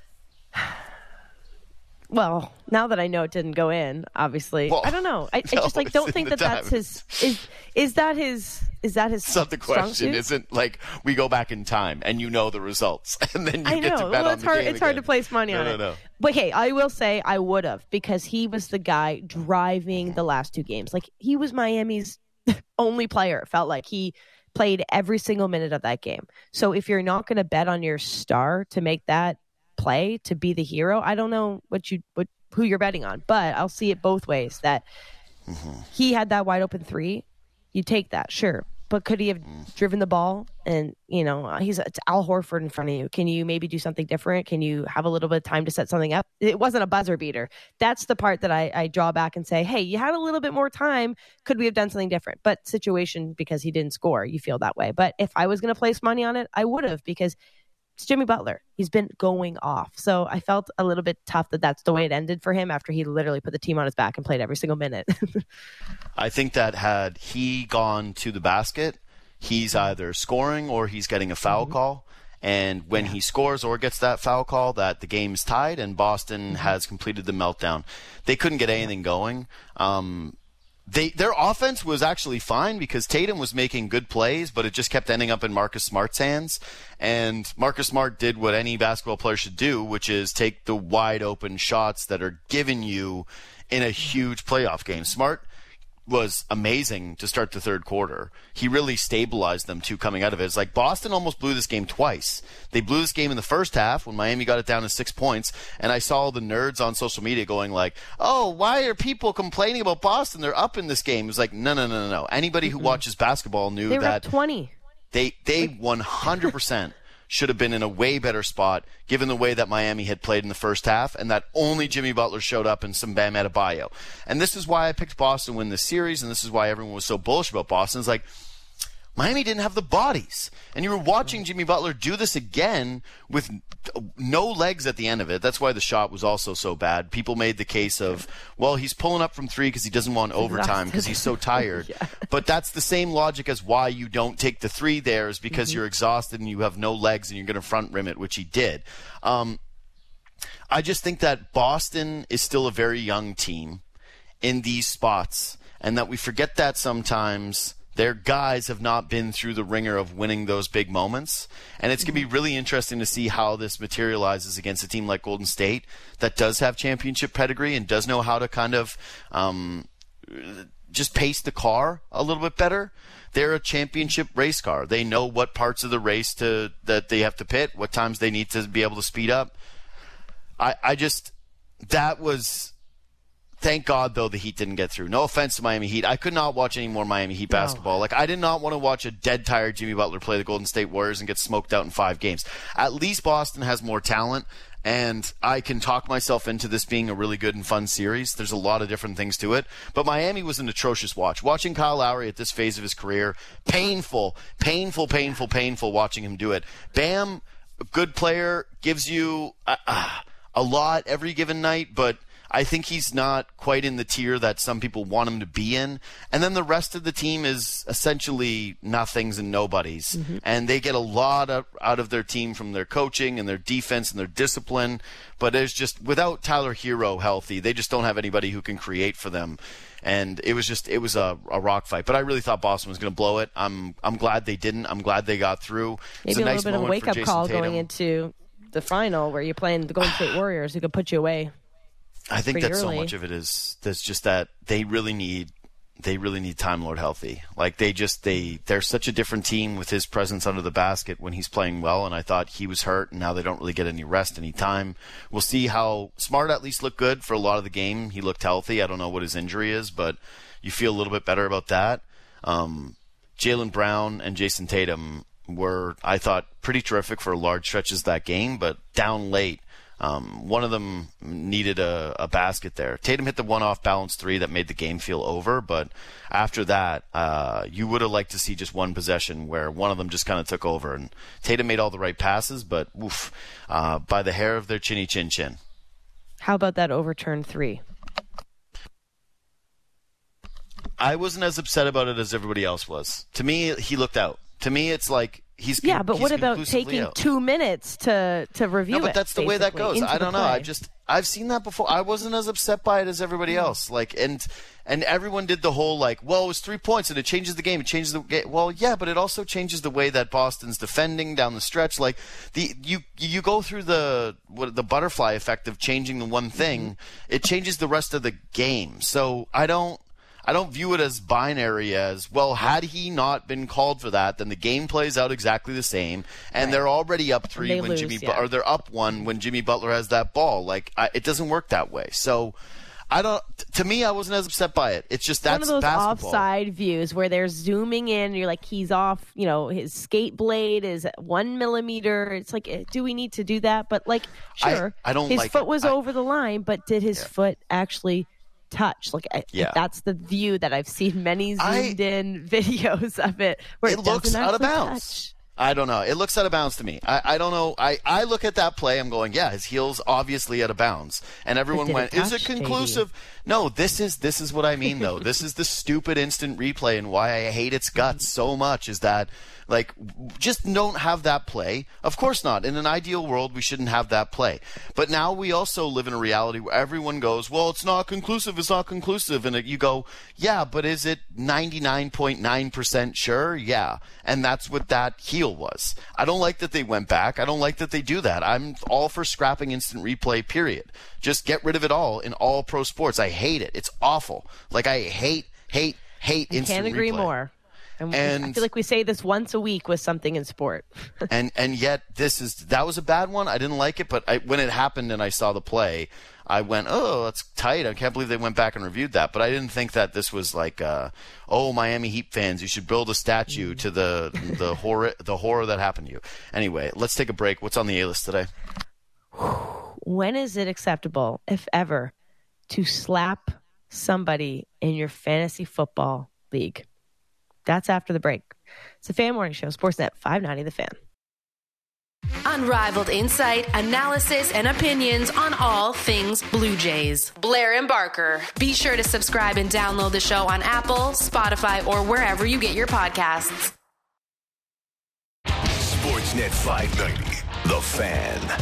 Speaker 1: Well, now that I know it didn't go in, obviously,
Speaker 2: well,
Speaker 1: I don't know. I,
Speaker 2: no,
Speaker 1: I just like don't think that
Speaker 2: time.
Speaker 1: that's his. Is is that his? Is that his?
Speaker 2: It's not the question. Isn't like we go back in time and you know the results, and then you
Speaker 1: I
Speaker 2: get
Speaker 1: know.
Speaker 2: to bet
Speaker 1: well,
Speaker 2: on
Speaker 1: it's
Speaker 2: the
Speaker 1: hard.
Speaker 2: game
Speaker 1: It's hard
Speaker 2: again.
Speaker 1: to place money
Speaker 2: no,
Speaker 1: on
Speaker 2: no,
Speaker 1: it.
Speaker 2: No.
Speaker 1: But hey, I will say I would have because he was the guy driving the last two games. Like he was Miami's only player. It felt like he played every single minute of that game. So if you're not going to bet on your star to make that play to be the hero, I don't know what you what who you're betting on, but I'll see it both ways. That mm-hmm. he had that wide open three, you take that, sure, but could he have mm. driven the ball? And you know, he's it's Al Horford in front of you. Can you maybe do something different? Can you have a little bit of time to set something up? It wasn't a buzzer beater. That's the part that I, I draw back and say, hey, you had a little bit more time. Could we have done something different? But situation because he didn't score, you feel that way. But if I was going to place money on it, I would have because it's Jimmy Butler. He's been going off. So I felt a little bit tough that that's the way it ended for him after he literally put the team on his back and played every single minute.
Speaker 2: I think that had he gone to the basket, he's either scoring or he's getting a foul mm-hmm. call. And when yeah. he scores or gets that foul call, that the game's tied and Boston mm-hmm. has completed the meltdown. They couldn't get anything going. Um, They their offense was actually fine because Tatum was making good plays, but it just kept ending up in Marcus Smart's hands. And Marcus Smart did what any basketball player should do, which is take the wide open shots that are given you in a huge playoff game. Smart was amazing to start the third quarter. He really stabilized them too coming out of it. It's like Boston almost blew this game twice. They blew this game in the first half when Miami got it down to six points, and I saw the nerds on social media going like, oh, why are people complaining about Boston? They're up in this game. It was like, no, no, no, no, no. Anybody who mm-hmm. watches basketball knew
Speaker 1: they were
Speaker 2: that
Speaker 1: up twenty.
Speaker 2: They, they one hundred percent should have been in a way better spot given the way that Miami had played in the first half and that only Jimmy Butler showed up and some Bam Adebayo. And this is why I picked Boston to win this series, and this is why everyone was so bullish about Boston. It's like, Miami didn't have the bodies. And you were watching Jimmy Butler do this again with no legs at the end of it. That's why the shot was also so bad. People made the case of, well, he's pulling up from three because he doesn't want overtime because he's so tired. yeah. But that's the same logic as why you don't take the three there is because mm-hmm. you're exhausted and you have no legs and you're going to front rim it, which he did. Um, I just think that Boston is still a very young team in these spots. and that we forget that sometimes their guys have not been through the ringer of winning those big moments. And it's going to be really interesting to see how this materializes against a team like Golden State that does have championship pedigree and does know how to kind of um, just pace the car a little bit better. They're a championship race car. They know what parts of the race to that they have to pit, what times they need to be able to speed up. I, I just, that was... Thank God, though, the Heat didn't get through. No offense to Miami Heat. I could not watch any more Miami Heat basketball. No. Like, I did not want to watch a dead, tired Jimmy Butler play the Golden State Warriors and get smoked out in five games. At least Boston has more talent, and I can talk myself into this being a really good and fun series. There's a lot of different things to it. But Miami was an atrocious watch. Watching Kyle Lowry at this phase of his career, painful, painful, painful, painful watching him do it. Bam, a good player, gives you a, a lot every given night, but I think he's not quite in the tier that some people want him to be in. And then the rest of the team is essentially nothings and nobodies. Mm-hmm. And they get a lot of, out of their team from their coaching and their defense and their discipline. But there's just, without Tyler Hero healthy, they just don't have anybody who can create for them. And it was just, it was a, a rock fight. But I really thought Boston was going to blow it. I'm I'm glad they didn't. I'm glad they got through.
Speaker 1: Maybe
Speaker 2: a,
Speaker 1: a
Speaker 2: nice
Speaker 1: little bit of a wake-up call
Speaker 2: Tatum.
Speaker 1: going into the final where you're playing the Golden State Warriors who could put you away.
Speaker 2: I think
Speaker 1: Pretty
Speaker 2: that
Speaker 1: early.
Speaker 2: so much of it is that's just that they really need they really need Time Lord healthy. Like they just they they're such a different team with his presence under the basket when he's playing well. And I thought he was hurt, and now they don't really get any rest, any time. We'll see how Smart at least looked good for a lot of the game. He looked healthy. I don't know what his injury is, but you feel a little bit better about that. Um, Jaylen Brown and Jason Tatum were, I thought, pretty terrific for large stretches of that game, but down late. Um, one of them needed a, a basket there. Tatum hit the one-off balance three that made the game feel over, but after that, uh, you would have liked to see just one possession where one of them just kind of took over. And Tatum made all the right passes, but oof, uh, by the hair of their chinny chin chin.
Speaker 1: How about that overturned three?
Speaker 2: I wasn't as upset about it as everybody else was. To me, he looked out. To me, it's like he's
Speaker 1: yeah. But
Speaker 2: he's
Speaker 1: what about taking
Speaker 2: out.
Speaker 1: two minutes to to review it?
Speaker 2: No, but that's the way that goes. I don't know. I just I've seen that before. I wasn't as upset by it as everybody mm. else. Like and and everyone did the whole like, well, it was three points and it changes the game. It changes the game. Well, yeah, but it also changes the way that Boston's defending down the stretch. Like the you you go through the what the butterfly effect of changing the one thing. Mm-hmm. It changes the rest of the game. So I don't. I don't view it as binary as, well, had he not been called for that, then the game plays out exactly the same, and right. they're already up three when lose, Jimmy yeah. Bu- or they're up one when Jimmy Butler has that ball. Like I, it doesn't work that way. So I don't. To me, I wasn't as upset by it. It's just that's
Speaker 1: one of those
Speaker 2: basketball.
Speaker 1: Offside views where they're zooming in. And you're like, he's off. You know, his skate blade is one millimeter. It's like, do we need to do that? But like, sure,
Speaker 2: I, I don't.
Speaker 1: His
Speaker 2: like
Speaker 1: foot
Speaker 2: it.
Speaker 1: was
Speaker 2: I,
Speaker 1: over the line, but did his yeah. foot actually touch? Like,
Speaker 2: yeah.
Speaker 1: that's the view that I've seen many zoomed I, in videos of it where it,
Speaker 2: it looks out of bounds.
Speaker 1: Touch.
Speaker 2: I don't know. It looks out of bounds to me. I, I don't know. I, I look at that play. I'm going, yeah, his heel's obviously out of bounds. And everyone went, it is it conclusive? J D? No, this is this is what I mean, though. This is the stupid instant replay and why I hate its guts so much is that, like, just don't have that play. Of course not. In an ideal world, we shouldn't have that play. But now we also live in a reality where everyone goes, well, it's not conclusive. It's not conclusive. And it, you go, yeah, but is it ninety-nine point nine percent sure? Yeah. And that's what that heel was. I don't like that they went back. I don't like that they do that. I'm all for scrapping instant replay, period. Just get rid of it all in all pro sports. I hate it. It's awful. Like, I hate, hate, hate
Speaker 1: I
Speaker 2: instant replay.
Speaker 1: Can't agree more. And,
Speaker 2: and
Speaker 1: I feel like we say this once a week with something in sport.
Speaker 2: and and yet this is that was a bad one. I didn't like it, but I, when it happened and I saw the play, I went, oh, that's tight. I can't believe they went back and reviewed that. But I didn't think that this was like, uh, oh, Miami Heat fans, you should build a statue to the the horror the horror that happened to you. Anyway, let's take a break. What's on the A list today?
Speaker 1: When is it acceptable, if ever, to slap somebody in your fantasy football league? That's after the break. It's the Fan Morning Show, Sportsnet five ninety The Fan.
Speaker 4: Unrivaled insight, analysis, and opinions on all things Blue Jays. Blair and Barker. Be sure to subscribe and download the show on Apple, Spotify, or wherever you get your podcasts.
Speaker 5: Sportsnet five ninety, The Fan.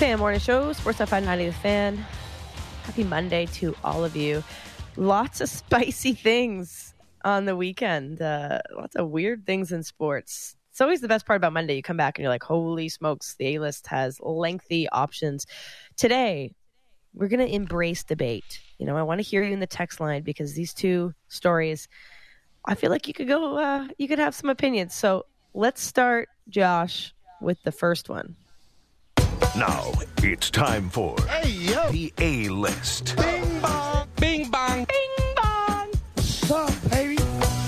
Speaker 1: Fan Morning Show, Sportsnet five ninety The Fan. Happy Monday to all of you. Lots of spicy things on the weekend. Uh, lots of weird things in sports. It's always the best part about Monday. You come back and you're like, holy smokes, the A-list has lengthy options. Today, we're going to embrace debate. You know, I want to hear you in the text line because these two stories, I feel like you could go, uh, you could have some opinions. So let's start, Josh, with the first one.
Speaker 5: Now it's time for
Speaker 2: Hey, yo.
Speaker 5: the A-list.
Speaker 6: Bing bong. Bing bong.
Speaker 1: Bing bong.
Speaker 6: What's up, baby?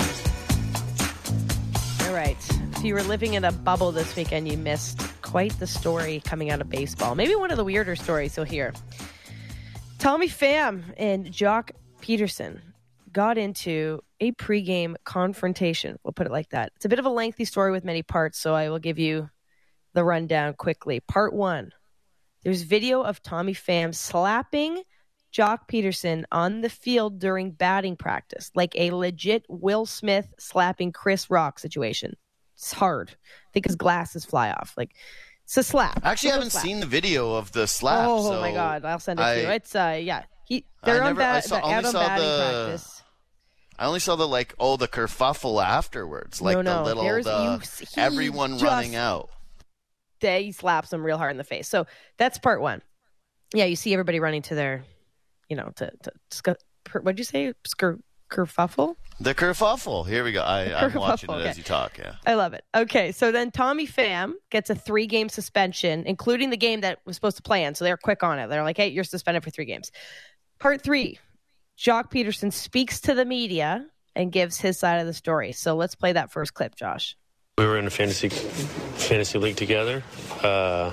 Speaker 1: All right. If you were living in a bubble this weekend, you missed quite the story coming out of baseball. Maybe one of the weirder stories you'll hear. Tommy Pham and Jock Peterson got into a pregame confrontation. We'll put it like that. It's a bit of a lengthy story with many parts, so I will give you the rundown quickly. Part one. There's video of Tommy Pham slapping Jock Peterson on the field during batting practice, like a legit Will Smith slapping Chris Rock situation. It's hard. I think his glasses fly off. Like, it's a slap.
Speaker 2: I actually
Speaker 1: It's a
Speaker 2: haven't
Speaker 1: slap.
Speaker 2: seen the video of the slap.
Speaker 1: Oh,
Speaker 2: so
Speaker 1: my God. I'll send it
Speaker 2: I,
Speaker 1: to you. It's, uh, yeah. He,
Speaker 2: I
Speaker 1: they're on
Speaker 2: never- I
Speaker 1: bat,
Speaker 2: saw-
Speaker 1: they're
Speaker 2: only
Speaker 1: out on
Speaker 2: saw
Speaker 1: batting
Speaker 2: the-
Speaker 1: practice.
Speaker 2: I only saw the, like, oh, the kerfuffle afterwards. Like
Speaker 1: No, no,
Speaker 2: the little,
Speaker 1: there's-
Speaker 2: the,
Speaker 1: you- he
Speaker 2: everyone
Speaker 1: just-
Speaker 2: running out.
Speaker 1: Day he slaps him real hard in the face. So that's part one. Yeah, you see everybody running to their, you know, to, to sc- per, what'd you say? Skir, kerfuffle?
Speaker 2: The kerfuffle. Here we go. I, I'm watching it
Speaker 1: Kerfuffle, okay.
Speaker 2: as you talk, yeah.
Speaker 1: I love it. Okay, so then Tommy Pham gets a three-game suspension, including the game that was supposed to play in. So they're quick on it. They're like, hey, you're suspended for three games. Part three, Jock Peterson speaks to the media and gives his side of the story. So let's play that first clip, Josh.
Speaker 7: We were in a fantasy fantasy league together. Uh,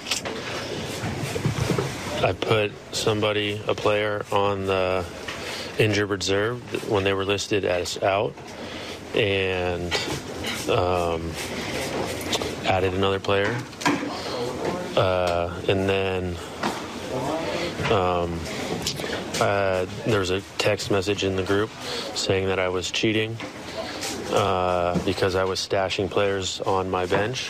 Speaker 7: I put somebody, a player, on the injured reserve when they were listed as out, and um, added another player. Uh, and then um, uh, there was a text message in the group saying that I was cheating. Uh, because I was stashing players on my bench.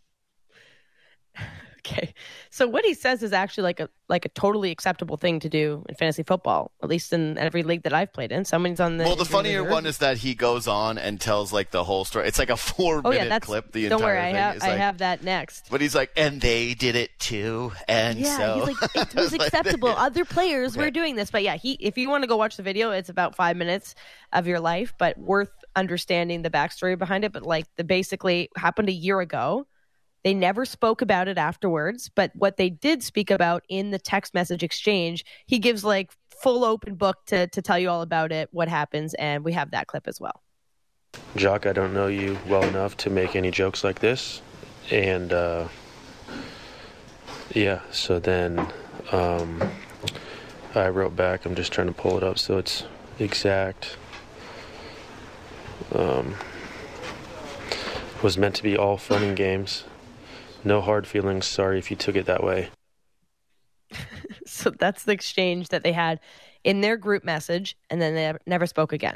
Speaker 1: Okay. So what he says is actually like a like a totally acceptable thing to do in fantasy football, at least in every league that I've played in. Someone's on the
Speaker 2: Well, the
Speaker 1: injured
Speaker 2: funnier
Speaker 1: reserve.
Speaker 2: one is that he goes on and tells, like, the whole story. It's like a four-minute
Speaker 1: Oh yeah, that's
Speaker 2: clip, the
Speaker 1: don't
Speaker 2: entire
Speaker 1: worry, I
Speaker 2: thing.
Speaker 1: have
Speaker 2: It's
Speaker 1: I
Speaker 2: like-
Speaker 1: have that next.
Speaker 2: But he's like, and they did it too, and
Speaker 1: Yeah,
Speaker 2: so...
Speaker 1: he's like, it was
Speaker 2: Like,
Speaker 1: acceptable. Other players
Speaker 2: Okay.
Speaker 1: were doing this, but yeah, he. If you want to go watch the video, it's about five minutes of your life, but worth understanding the backstory behind it. But like, the basically happened a year ago. They never spoke about it afterwards, but what they did speak about in the text message exchange, he gives like full open book to to tell you all about it, what happens, and we have that clip as well.
Speaker 7: Jock, I don't know you well enough to make any jokes like this. And, uh, yeah, so then um, I wrote back. I'm just trying to pull it up so it's exact. Um, was meant to be all fun and games. No hard feelings. Sorry if you took it that way.
Speaker 1: So that's the exchange that they had in their group message, and then they never spoke again.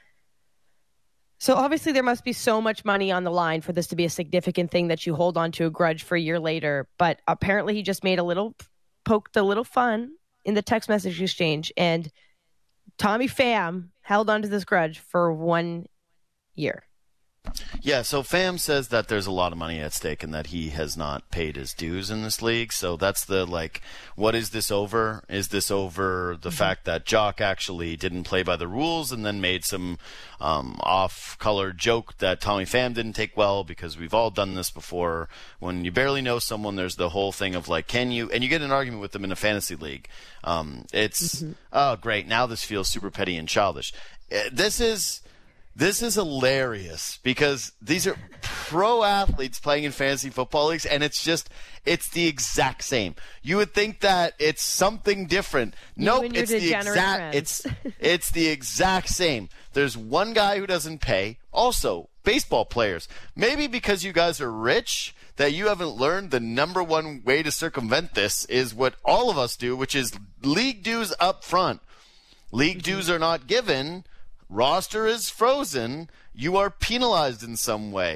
Speaker 1: So obviously there must be so much money on the line for this to be a significant thing that you hold on to a grudge for a year later. But apparently he just made a little, poked a little fun in the text message exchange, and Tommy Pham held on to this grudge for one year.
Speaker 2: Yeah, so Pham says that there's a lot of money at stake and that he has not paid his dues in this league. So that's the, like, what is this over? Is this over the mm-hmm. fact that Jock actually didn't play by the rules and then made some um, off-color joke that Tommy Pham didn't take well, because we've all done this before. When you barely know someone, there's the whole thing of, like, can you – and you get in an argument with them in a fantasy league. Um, it's, mm-hmm. oh, great, now this feels super petty and childish. This is – This is hilarious because these are pro athletes playing in fantasy football leagues, and it's just, it's the exact same. You would think that it's something different.
Speaker 1: You
Speaker 2: nope,
Speaker 1: and your
Speaker 2: it's the
Speaker 1: degenerate
Speaker 2: exact,
Speaker 1: friends.
Speaker 2: it's, it's the exact same. There's one guy who doesn't pay. Also, baseball players. Maybe because you guys are rich, that you haven't learned the number one way to circumvent this is what all of us do, which is league dues up front. League mm-hmm. dues are not given. Roster is frozen. You are penalized in some way.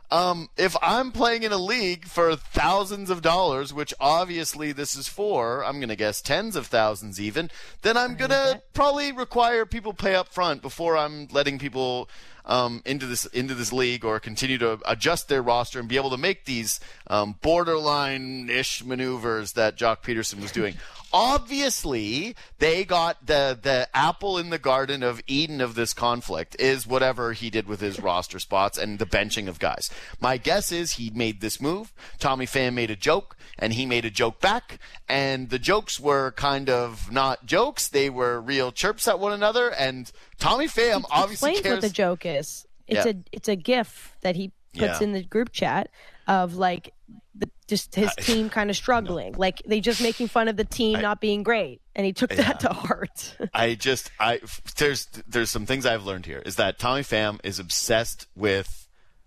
Speaker 2: Um, if I'm playing in a league for thousands of dollars, which obviously this is for, I'm going to guess tens of thousands even, then I'm going to probably require people pay up front before I'm letting people um, into this into this league or continue to adjust their roster and be able to make these um, borderline-ish maneuvers that Jock Peterson was doing. Obviously, they got the the apple in the garden of Eden of this conflict is whatever he did with his roster spots and the benching of guys. My guess is he made this move. Tommy Pham made a joke, and he made a joke back, and the jokes were kind of not jokes. They were real chirps at one another, and Tommy Pham obviously
Speaker 1: Explains
Speaker 2: cares.
Speaker 1: what the joke is. It's
Speaker 2: Yeah.
Speaker 1: a it's a GIF that he puts
Speaker 2: Yeah.
Speaker 1: in the group chat of like the, just his team kind of struggling, like they just making fun of the team
Speaker 2: I-
Speaker 1: not being great, and he took that to heart.
Speaker 2: I just I there's there's some things I've learned here is that Tommy Pham is obsessed with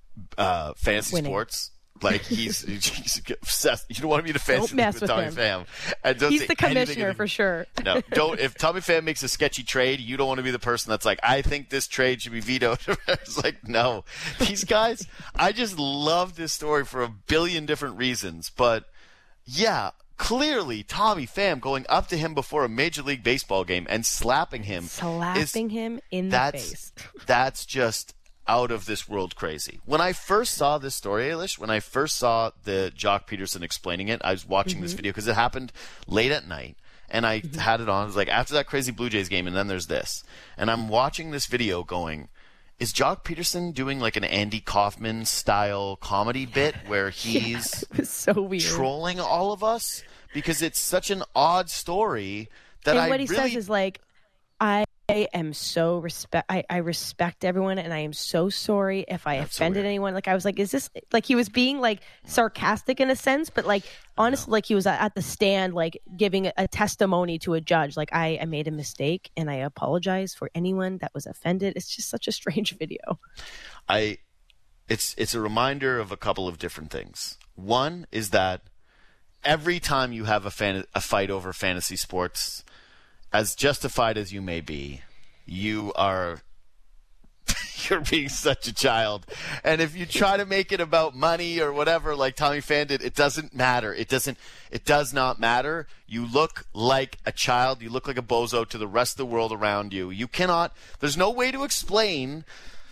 Speaker 2: uh, fantasy
Speaker 1: Winning.
Speaker 2: sports. Like he's, he's obsessed. You don't want to be in a fantasy
Speaker 1: Don't mess
Speaker 2: league with Tommy
Speaker 1: with
Speaker 2: Pham. And don't
Speaker 1: He's
Speaker 2: say
Speaker 1: the
Speaker 2: anything
Speaker 1: commissioner
Speaker 2: in-
Speaker 1: for sure.
Speaker 2: No, don't. If Tommy Pham makes a sketchy trade, you don't want to be the person that's like, I think this trade should be vetoed. It's like, no. These guys, I just love this story for a billion different reasons. But yeah, clearly Tommy Pham going up to him before a Major League Baseball game and slapping him.
Speaker 1: Slapping
Speaker 2: is,
Speaker 1: him in the
Speaker 2: that's,
Speaker 1: face.
Speaker 2: That's just out of this world crazy. When I first saw this story, Ailish, when I first saw the Jock Peterson explaining it, I was watching
Speaker 1: Mm-hmm.
Speaker 2: this video because it happened late at night. And I
Speaker 1: Mm-hmm.
Speaker 2: had it on. It was like after that crazy Blue Jays game, and then there's this. And I'm watching this video going, is Jock Peterson doing like an Andy Kaufman style comedy bit where he's
Speaker 1: It was so weird.
Speaker 2: trolling all of us? Because it's such an odd story that
Speaker 1: and
Speaker 2: I
Speaker 1: what he
Speaker 2: really
Speaker 1: says is like, I am so respect. I, I respect everyone, and I am so sorry if I
Speaker 2: That's so
Speaker 1: offended
Speaker 2: weird.
Speaker 1: anyone. Like I was like, is this like he was being like sarcastic in a sense, but like honestly, like he was at at the stand, like giving a, a testimony to a judge. Like I, I made a mistake, and I apologize for anyone that was offended. It's just such a strange video.
Speaker 2: I it's it's a reminder of a couple of different things. One is that every time you have a fan, a fight over fantasy sports, as justified as you may be, you are you're being such a child. And if you try to make it about money or whatever, like Tommy Pham did, it doesn't matter. It doesn't. It does not matter. You look like a child. You look like a bozo to the rest of the world around you. You cannot. There's no way to explain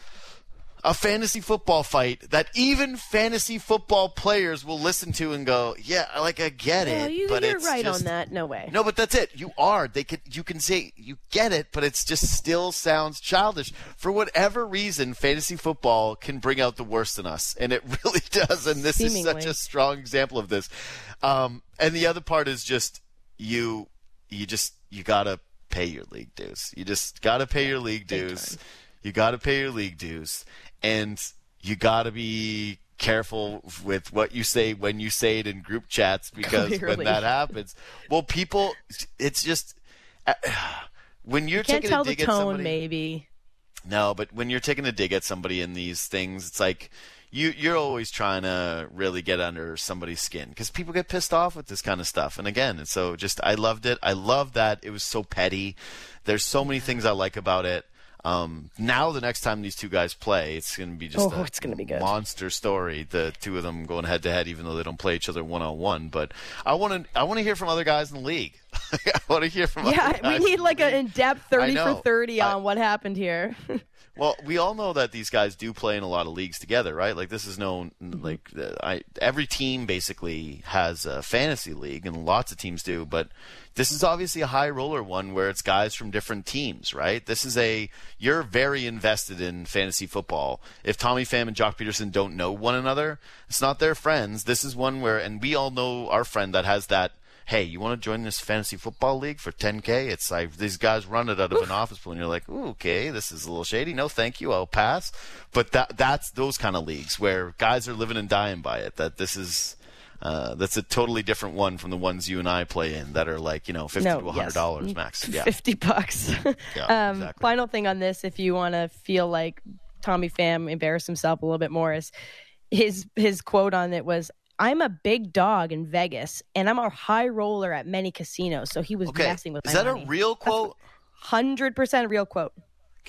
Speaker 2: a fantasy football fight that even fantasy football players will listen to and go, yeah, like I get it,
Speaker 1: Oh, you,
Speaker 2: but
Speaker 1: you're
Speaker 2: it's
Speaker 1: right
Speaker 2: just,
Speaker 1: on that. No way.
Speaker 2: No, but that's it. You are. They can. You can say you get it, but it's just still sounds childish. For whatever reason, fantasy football can bring out the worst in us, and it really does. And this is
Speaker 1: Seemingly.
Speaker 2: such a strong example of this. Um, and the other part is just you. You just you gotta pay your league dues. You just gotta pay your league dues. You gotta pay your league dues, and you gotta be careful with what you say when you say it in group chats, because
Speaker 1: Clearly.
Speaker 2: when that happens, well, people, it's just uh, when you're
Speaker 1: Can't
Speaker 2: taking
Speaker 1: tell
Speaker 2: a
Speaker 1: the
Speaker 2: dig at
Speaker 1: tone,
Speaker 2: somebody.
Speaker 1: maybe.
Speaker 2: No, but when you're taking a dig at somebody in these things, it's like you you're always trying to really get under somebody's skin, because people get pissed off with this kind of stuff. And again, and so just I loved it. I love that it was so petty. There's so many things I like about it. Um, now the next time these two guys play, it's going to be just
Speaker 1: Oh,
Speaker 2: a
Speaker 1: it's gonna be good.
Speaker 2: monster story. The two of them going head to head, even though they don't play each other one on one. But I want to I want to hear from other guys in the league. I want to hear from other
Speaker 1: Yeah, we
Speaker 2: guys
Speaker 1: need
Speaker 2: in the
Speaker 1: like an
Speaker 2: league.
Speaker 1: in-depth thirty
Speaker 2: I know.
Speaker 1: for thirty
Speaker 2: I-
Speaker 1: on what happened here.
Speaker 2: Well, we all know that these guys do play in a lot of leagues together, right? Like this is known. Like uh, I, every team basically has a fantasy league, and lots of teams do. But this is obviously a high roller one where it's guys from different teams, right? This is a you're very invested in fantasy football. If Tommy Pham and Jock Peterson don't know one another, it's not their friends. This is one where, and we all know our friend that has that. Hey, you want to join this fantasy football league for ten K? It's like these guys run it out of an office pool, and you're like, ooh, okay, this is a little shady. No, thank you, I'll pass. But that that's those kind of leagues where guys are living and dying by it. That this is uh, that's a totally different one from the ones you and I play in that are like, you know, fifty
Speaker 1: No,
Speaker 2: to one hundred dollars
Speaker 1: yes.
Speaker 2: max. Yeah,
Speaker 1: fifty bucks.
Speaker 2: Yeah,
Speaker 1: um,
Speaker 2: exactly.
Speaker 1: Final thing on this, if you want to feel like Tommy Pham embarrassed himself a little bit more, is his his quote on it was, "I'm a big dog in Vegas, and I'm a high roller at many casinos." So he was
Speaker 2: Okay,
Speaker 1: messing with
Speaker 2: is
Speaker 1: my
Speaker 2: that
Speaker 1: money.
Speaker 2: a real quote?
Speaker 1: Hundred percent real quote.
Speaker 2: Okay,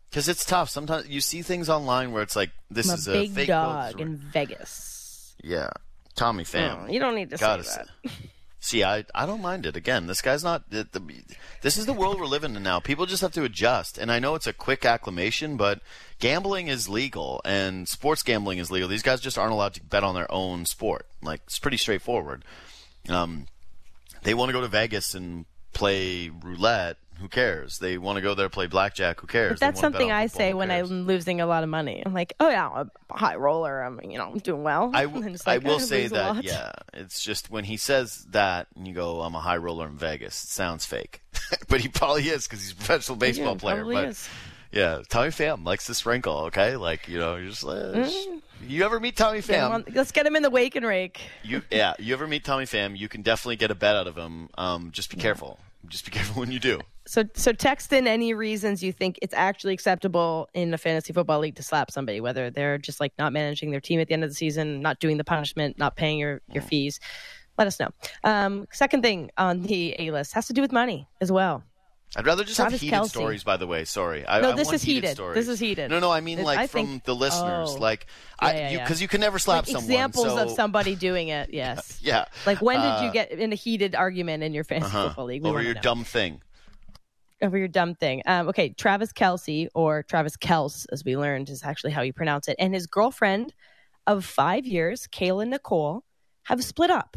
Speaker 2: Because it's tough. Sometimes you see things online where it's like, this
Speaker 1: I'm
Speaker 2: is
Speaker 1: a
Speaker 2: a
Speaker 1: big
Speaker 2: fake
Speaker 1: dog
Speaker 2: quote.
Speaker 1: in Vegas.
Speaker 2: Yeah. Tommy Pham.
Speaker 1: Oh, you don't need to
Speaker 2: Gotta
Speaker 1: say that.
Speaker 2: say. See, I, I don't mind it. Again, this guy's not. The, the, this is the world we're living in now. People just have to adjust. And I know it's a quick acclamation, but gambling is legal and sports gambling is legal. These guys just aren't allowed to bet on their own sport. Like, it's pretty straightforward. Um, they want to go to Vegas and play roulette. Who cares? They want to go there, play blackjack. Who cares?
Speaker 1: But that's
Speaker 2: They wanna bet
Speaker 1: something
Speaker 2: on
Speaker 1: I
Speaker 2: football.
Speaker 1: say
Speaker 2: Who
Speaker 1: when
Speaker 2: cares?
Speaker 1: I'm losing a lot of money. I'm like, oh yeah, I'm a high roller. I'm, you know, I'm doing well.
Speaker 2: I,
Speaker 1: And
Speaker 2: w-
Speaker 1: it's
Speaker 2: I
Speaker 1: like,
Speaker 2: will
Speaker 1: I
Speaker 2: say
Speaker 1: lose a
Speaker 2: that,
Speaker 1: lot.
Speaker 2: yeah. It's just when he says that and you go, I'm a high roller in Vegas, it sounds fake. But he probably is because he's a professional baseball
Speaker 1: Yeah,
Speaker 2: player.
Speaker 1: probably
Speaker 2: But
Speaker 1: is.
Speaker 2: yeah, Tommy Pham likes to sprinkle, okay? Like, you know, you're just like,
Speaker 1: Mm.
Speaker 2: you ever meet Tommy
Speaker 1: Get him
Speaker 2: Pham?
Speaker 1: on- let's get him in the wake and rake.
Speaker 2: You, yeah, you ever meet Tommy Pham, you can definitely get a bet out of him. Um, just be careful. Just be careful when you do.
Speaker 1: So, so text in any reasons you think it's actually acceptable in a fantasy football league to slap somebody, whether they're just like not managing their team at the end of the season, not doing the punishment, not paying your, your fees. Let us know. Um, second thing on the A list has to do with money as well.
Speaker 2: I'd rather just
Speaker 1: Travis
Speaker 2: have heated
Speaker 1: Kelce.
Speaker 2: stories, by the way. Sorry. I,
Speaker 1: No,
Speaker 2: I
Speaker 1: this
Speaker 2: want
Speaker 1: is heated.
Speaker 2: Stories.
Speaker 1: This is heated.
Speaker 2: No, no, I mean
Speaker 1: This-
Speaker 2: like
Speaker 1: I
Speaker 2: from
Speaker 1: think-
Speaker 2: the listeners.
Speaker 1: oh.
Speaker 2: Like,
Speaker 1: Yeah,
Speaker 2: I,
Speaker 1: yeah,
Speaker 2: you
Speaker 1: yeah.
Speaker 2: because you can never slap
Speaker 1: Like
Speaker 2: someone.
Speaker 1: examples
Speaker 2: so,
Speaker 1: of somebody doing it, yes.
Speaker 2: Yeah.
Speaker 1: Like when did
Speaker 2: Uh,
Speaker 1: you get in a heated argument in your fantasy
Speaker 2: uh-huh.
Speaker 1: football league? We
Speaker 2: over
Speaker 1: wanna
Speaker 2: your
Speaker 1: know.
Speaker 2: dumb thing?
Speaker 1: Over your dumb thing. Um, okay, Travis Kelce, or Travis Kels, as we learned, is actually how you pronounce it, and his girlfriend of five years, Kayla Nicole, have split up.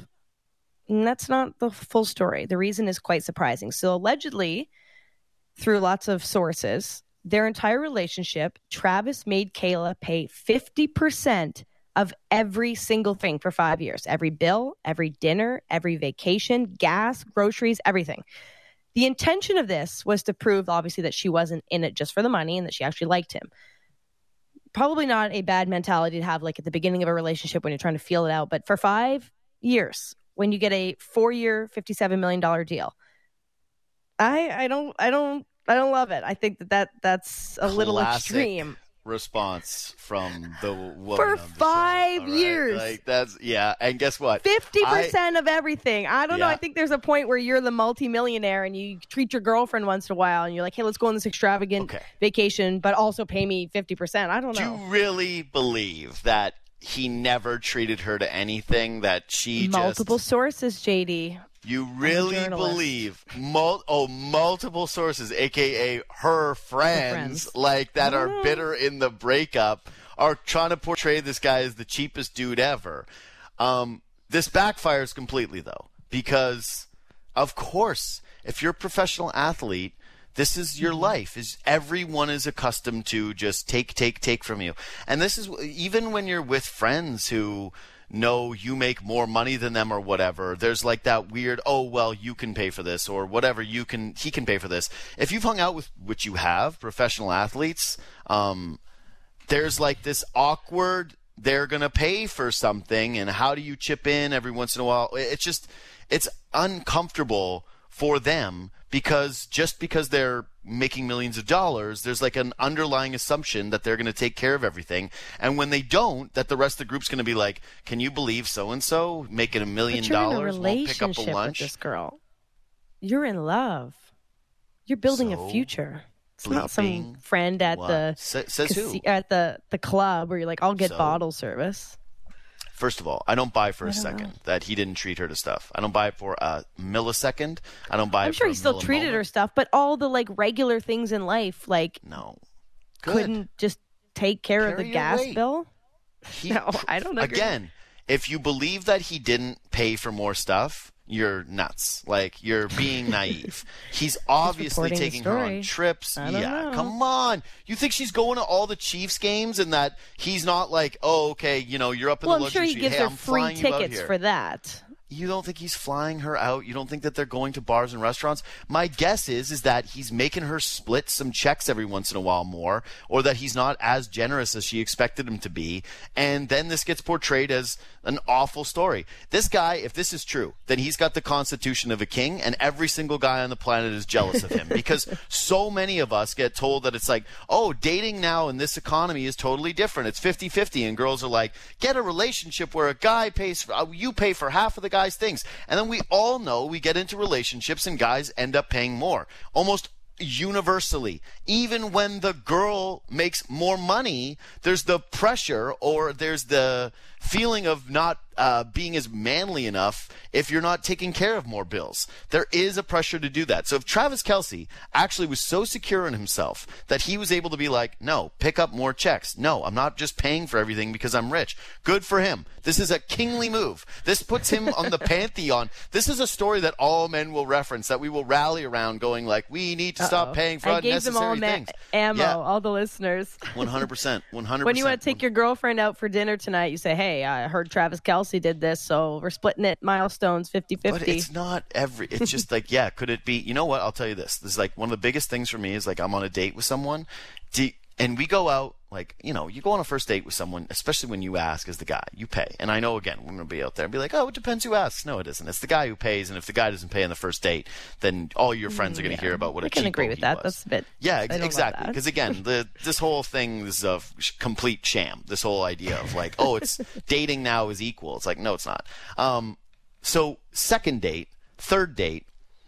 Speaker 1: And that's not the full story. The reason is quite surprising. So allegedly, through lots of sources, their entire relationship, Travis made Kayla pay fifty percent of every single thing for five years. Every bill, every dinner, every vacation, gas, groceries, everything. The intention of this was to prove, obviously, that she wasn't in it just for the money and that she actually liked him. Probably not a bad mentality to have, like, at the beginning of a relationship when you're trying to feel it out. But for five years, when you get a four-year, fifty-seven million dollars deal, I, I don't, I don't, I don't love it. I think that, that that's a little
Speaker 2: Classic
Speaker 1: extreme.
Speaker 2: Response from the woman
Speaker 1: For
Speaker 2: on the show,
Speaker 1: five
Speaker 2: all right?
Speaker 1: years.
Speaker 2: Like that's yeah. And guess what?
Speaker 1: Fifty percent of everything. I don't know.
Speaker 2: Yeah.
Speaker 1: I think there's a point where you're the multimillionaire and you treat your girlfriend once in a while, and you're like, "Hey, let's go on this extravagant
Speaker 2: Okay.
Speaker 1: vacation, but also pay me fifty percent." I don't
Speaker 2: Do
Speaker 1: know.
Speaker 2: you really believe that he never treated her to anything? That she
Speaker 1: Multiple
Speaker 2: just
Speaker 1: sources, J D.
Speaker 2: you really
Speaker 1: journalist.
Speaker 2: believe mul- oh multiple sources, aka her friends,
Speaker 1: friends.
Speaker 2: like that are
Speaker 1: know.
Speaker 2: bitter in the breakup, are trying to portray this guy as the cheapest dude ever. Um, this backfires completely though, because of course, if you're a professional athlete, this is your life. Is everyone is accustomed to just take, take, take from you, and this is even when you're with friends who know you make more money than them or whatever. There's like that weird, oh well, you can pay for this or whatever. You can, he can pay for this. If you've hung out with, which you have, professional athletes, um, there's like this awkward. They're gonna pay for something, and how do you chip in every once in a while? It's just, it's uncomfortable for them. Because just because they're making millions of dollars, there's like an underlying assumption that they're going to take care of everything. And when they don't, that the rest of the group's going to be like, can you believe so-and-so making a million
Speaker 1: But you're in a
Speaker 2: dollars won't pick up a
Speaker 1: relationship with
Speaker 2: lunch?
Speaker 1: this girl. You're in love. You're building
Speaker 2: So,
Speaker 1: a future. It's not some
Speaker 2: bleeping
Speaker 1: friend at
Speaker 2: what?
Speaker 1: the
Speaker 2: Sa- says who?
Speaker 1: casi- at the the club where you're like, I'll get
Speaker 2: So?
Speaker 1: bottle service.
Speaker 2: First of all, I don't buy for a
Speaker 1: I don't
Speaker 2: second
Speaker 1: know.
Speaker 2: that he didn't treat her to stuff. I don't buy it for a millisecond. I don't buy
Speaker 1: I'm
Speaker 2: it
Speaker 1: sure
Speaker 2: for
Speaker 1: he
Speaker 2: a
Speaker 1: still treated her
Speaker 2: millimoment.
Speaker 1: stuff, but all the like regular things in life, like
Speaker 2: No. Good.
Speaker 1: couldn't just take care of
Speaker 2: Carry
Speaker 1: the
Speaker 2: your
Speaker 1: gas
Speaker 2: weight.
Speaker 1: bill.
Speaker 2: He-
Speaker 1: No, I don't agree.
Speaker 2: Again, if you believe that he didn't pay for more stuff, you're nuts. Like, you're being naive. He's obviously
Speaker 1: reporting the
Speaker 2: taking her on
Speaker 1: story.
Speaker 2: trips.
Speaker 1: I don't
Speaker 2: Yeah,
Speaker 1: know.
Speaker 2: come on. You think she's going to all the Chiefs games and that he's not like, oh, okay, you know, you're up in
Speaker 1: Well,
Speaker 2: the
Speaker 1: I'm sure
Speaker 2: luxury
Speaker 1: he
Speaker 2: suite.
Speaker 1: gives
Speaker 2: Hey,
Speaker 1: her
Speaker 2: I'm
Speaker 1: free
Speaker 2: flying you out
Speaker 1: tickets
Speaker 2: here.
Speaker 1: for that.
Speaker 2: You don't think he's flying her out? You don't think that they're going to bars and restaurants? My guess is is that he's making her split some checks every once in a while more, or that he's not as generous as she expected him to be. And then this gets portrayed as an awful story. This guy, if this is true, then he's got the constitution of a king, and every single guy on the planet is jealous of him because so many of us get told that it's like, oh, dating now in this economy is totally different. It's fifty-fifty, and girls are like, get a relationship where a guy pays for, uh, you pay for half of the guy's things. And then we all know we get into relationships and guys end up paying more. Almost universally. Even when the girl makes more money, there's the pressure or there's the feeling of not uh, being as manly enough if you're not taking care of more bills. There is a pressure to do that. So if Travis Kelce actually was so secure in himself that he was able to be like, no, pick up more checks. No, I'm not just paying for everything because I'm rich. Good for him. This is a kingly move. This puts him on the pantheon. This is a story that all men will reference, that we will rally around going like, we need to stop
Speaker 1: Uh-oh.
Speaker 2: paying for
Speaker 1: I
Speaker 2: unnecessary
Speaker 1: gave them all ma-
Speaker 2: things.
Speaker 1: ammo,
Speaker 2: Yeah.
Speaker 1: all the listeners.
Speaker 2: one hundred percent. one hundred percent.
Speaker 1: When you want to take your girlfriend out for dinner tonight, you say, hey, I heard Travis Kelce did this, so we're splitting it milestones fifty-fifty.
Speaker 2: But it's not every, it's just like, yeah, could it be, you know what, I'll tell you this. This is like one of the biggest things for me is like I'm on a date with someone do, and we go out, like, you know, you go on a first date with someone, especially when you ask as the guy, you pay. And I know, again, we're going to be out there and be like, oh, it depends who asks. No, it isn't. It's the guy who pays, and if the guy doesn't pay on the first date, then all your friends are going to
Speaker 1: Yeah.
Speaker 2: hear about what
Speaker 1: I
Speaker 2: a
Speaker 1: can
Speaker 2: cheapo
Speaker 1: agree with
Speaker 2: he
Speaker 1: that.
Speaker 2: was.
Speaker 1: That's a bit.
Speaker 2: Yeah,
Speaker 1: I
Speaker 2: ex-
Speaker 1: don't love
Speaker 2: exactly.
Speaker 1: that.
Speaker 2: Because again, the this whole thing is a f- complete sham. This whole idea of like, oh, it's dating now is equal. It's like, no, it's not. Um, so second date, third date,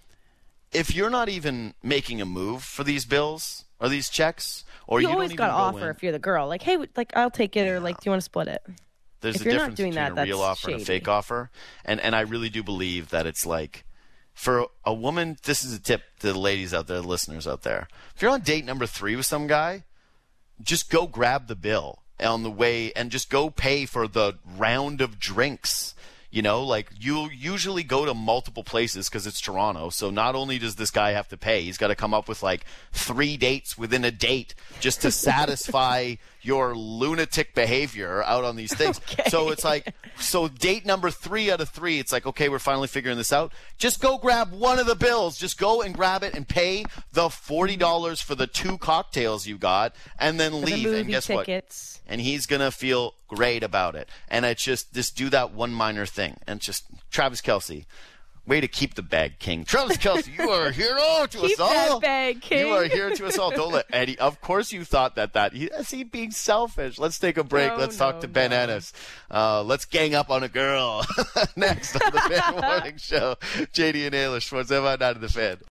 Speaker 2: if you're not even making a move for these bills or these checks, or
Speaker 1: You
Speaker 2: you,
Speaker 1: always
Speaker 2: don't
Speaker 1: got
Speaker 2: even
Speaker 1: to
Speaker 2: go
Speaker 1: offer
Speaker 2: in,
Speaker 1: if you're the girl. Like, hey, like I'll take it, or like, do you want to split it?
Speaker 2: there's
Speaker 1: if
Speaker 2: a
Speaker 1: you're not
Speaker 2: difference
Speaker 1: doing
Speaker 2: between
Speaker 1: that,
Speaker 2: a real
Speaker 1: that's
Speaker 2: offer and a
Speaker 1: shady.
Speaker 2: fake offer, and and I really do believe that it's like, for a woman, this is a tip to the ladies out there, the listeners out there. If you're on date number three with some guy, just go grab the bill on the way and just go pay for the round of drinks. You know, like you'll usually go to multiple places because it's Toronto. So not only does this guy have to pay, he's got to come up with like three dates within a date just to satisfy your lunatic behavior out on these things.
Speaker 1: Okay.
Speaker 2: So it's like, so date number three out of three, it's like, okay, we're finally figuring this out. Just go grab one of the bills. Just go and grab it and pay the forty dollars for the two cocktails you got and then
Speaker 1: For the
Speaker 2: leave.
Speaker 1: movie
Speaker 2: And guess what?
Speaker 1: tickets.
Speaker 2: And he's going to feel great about it. And it's just, just do that one minor thing. And just, Travis Kelce, way to keep the bag, King. Travis Kelce, you are a hero to
Speaker 1: Keep
Speaker 2: us all.
Speaker 1: that bag, King.
Speaker 2: You are a hero to us all. Don't let Eddie, of course you thought that, that, he, is he being selfish? Let's take a break.
Speaker 1: No,
Speaker 2: Let's talk
Speaker 1: no,
Speaker 2: to Ben
Speaker 1: no.
Speaker 2: Ennis. Uh, let's gang up on a girl. Next on the Fan Morning Show. J D and Ailish, what's ever out of the Fan.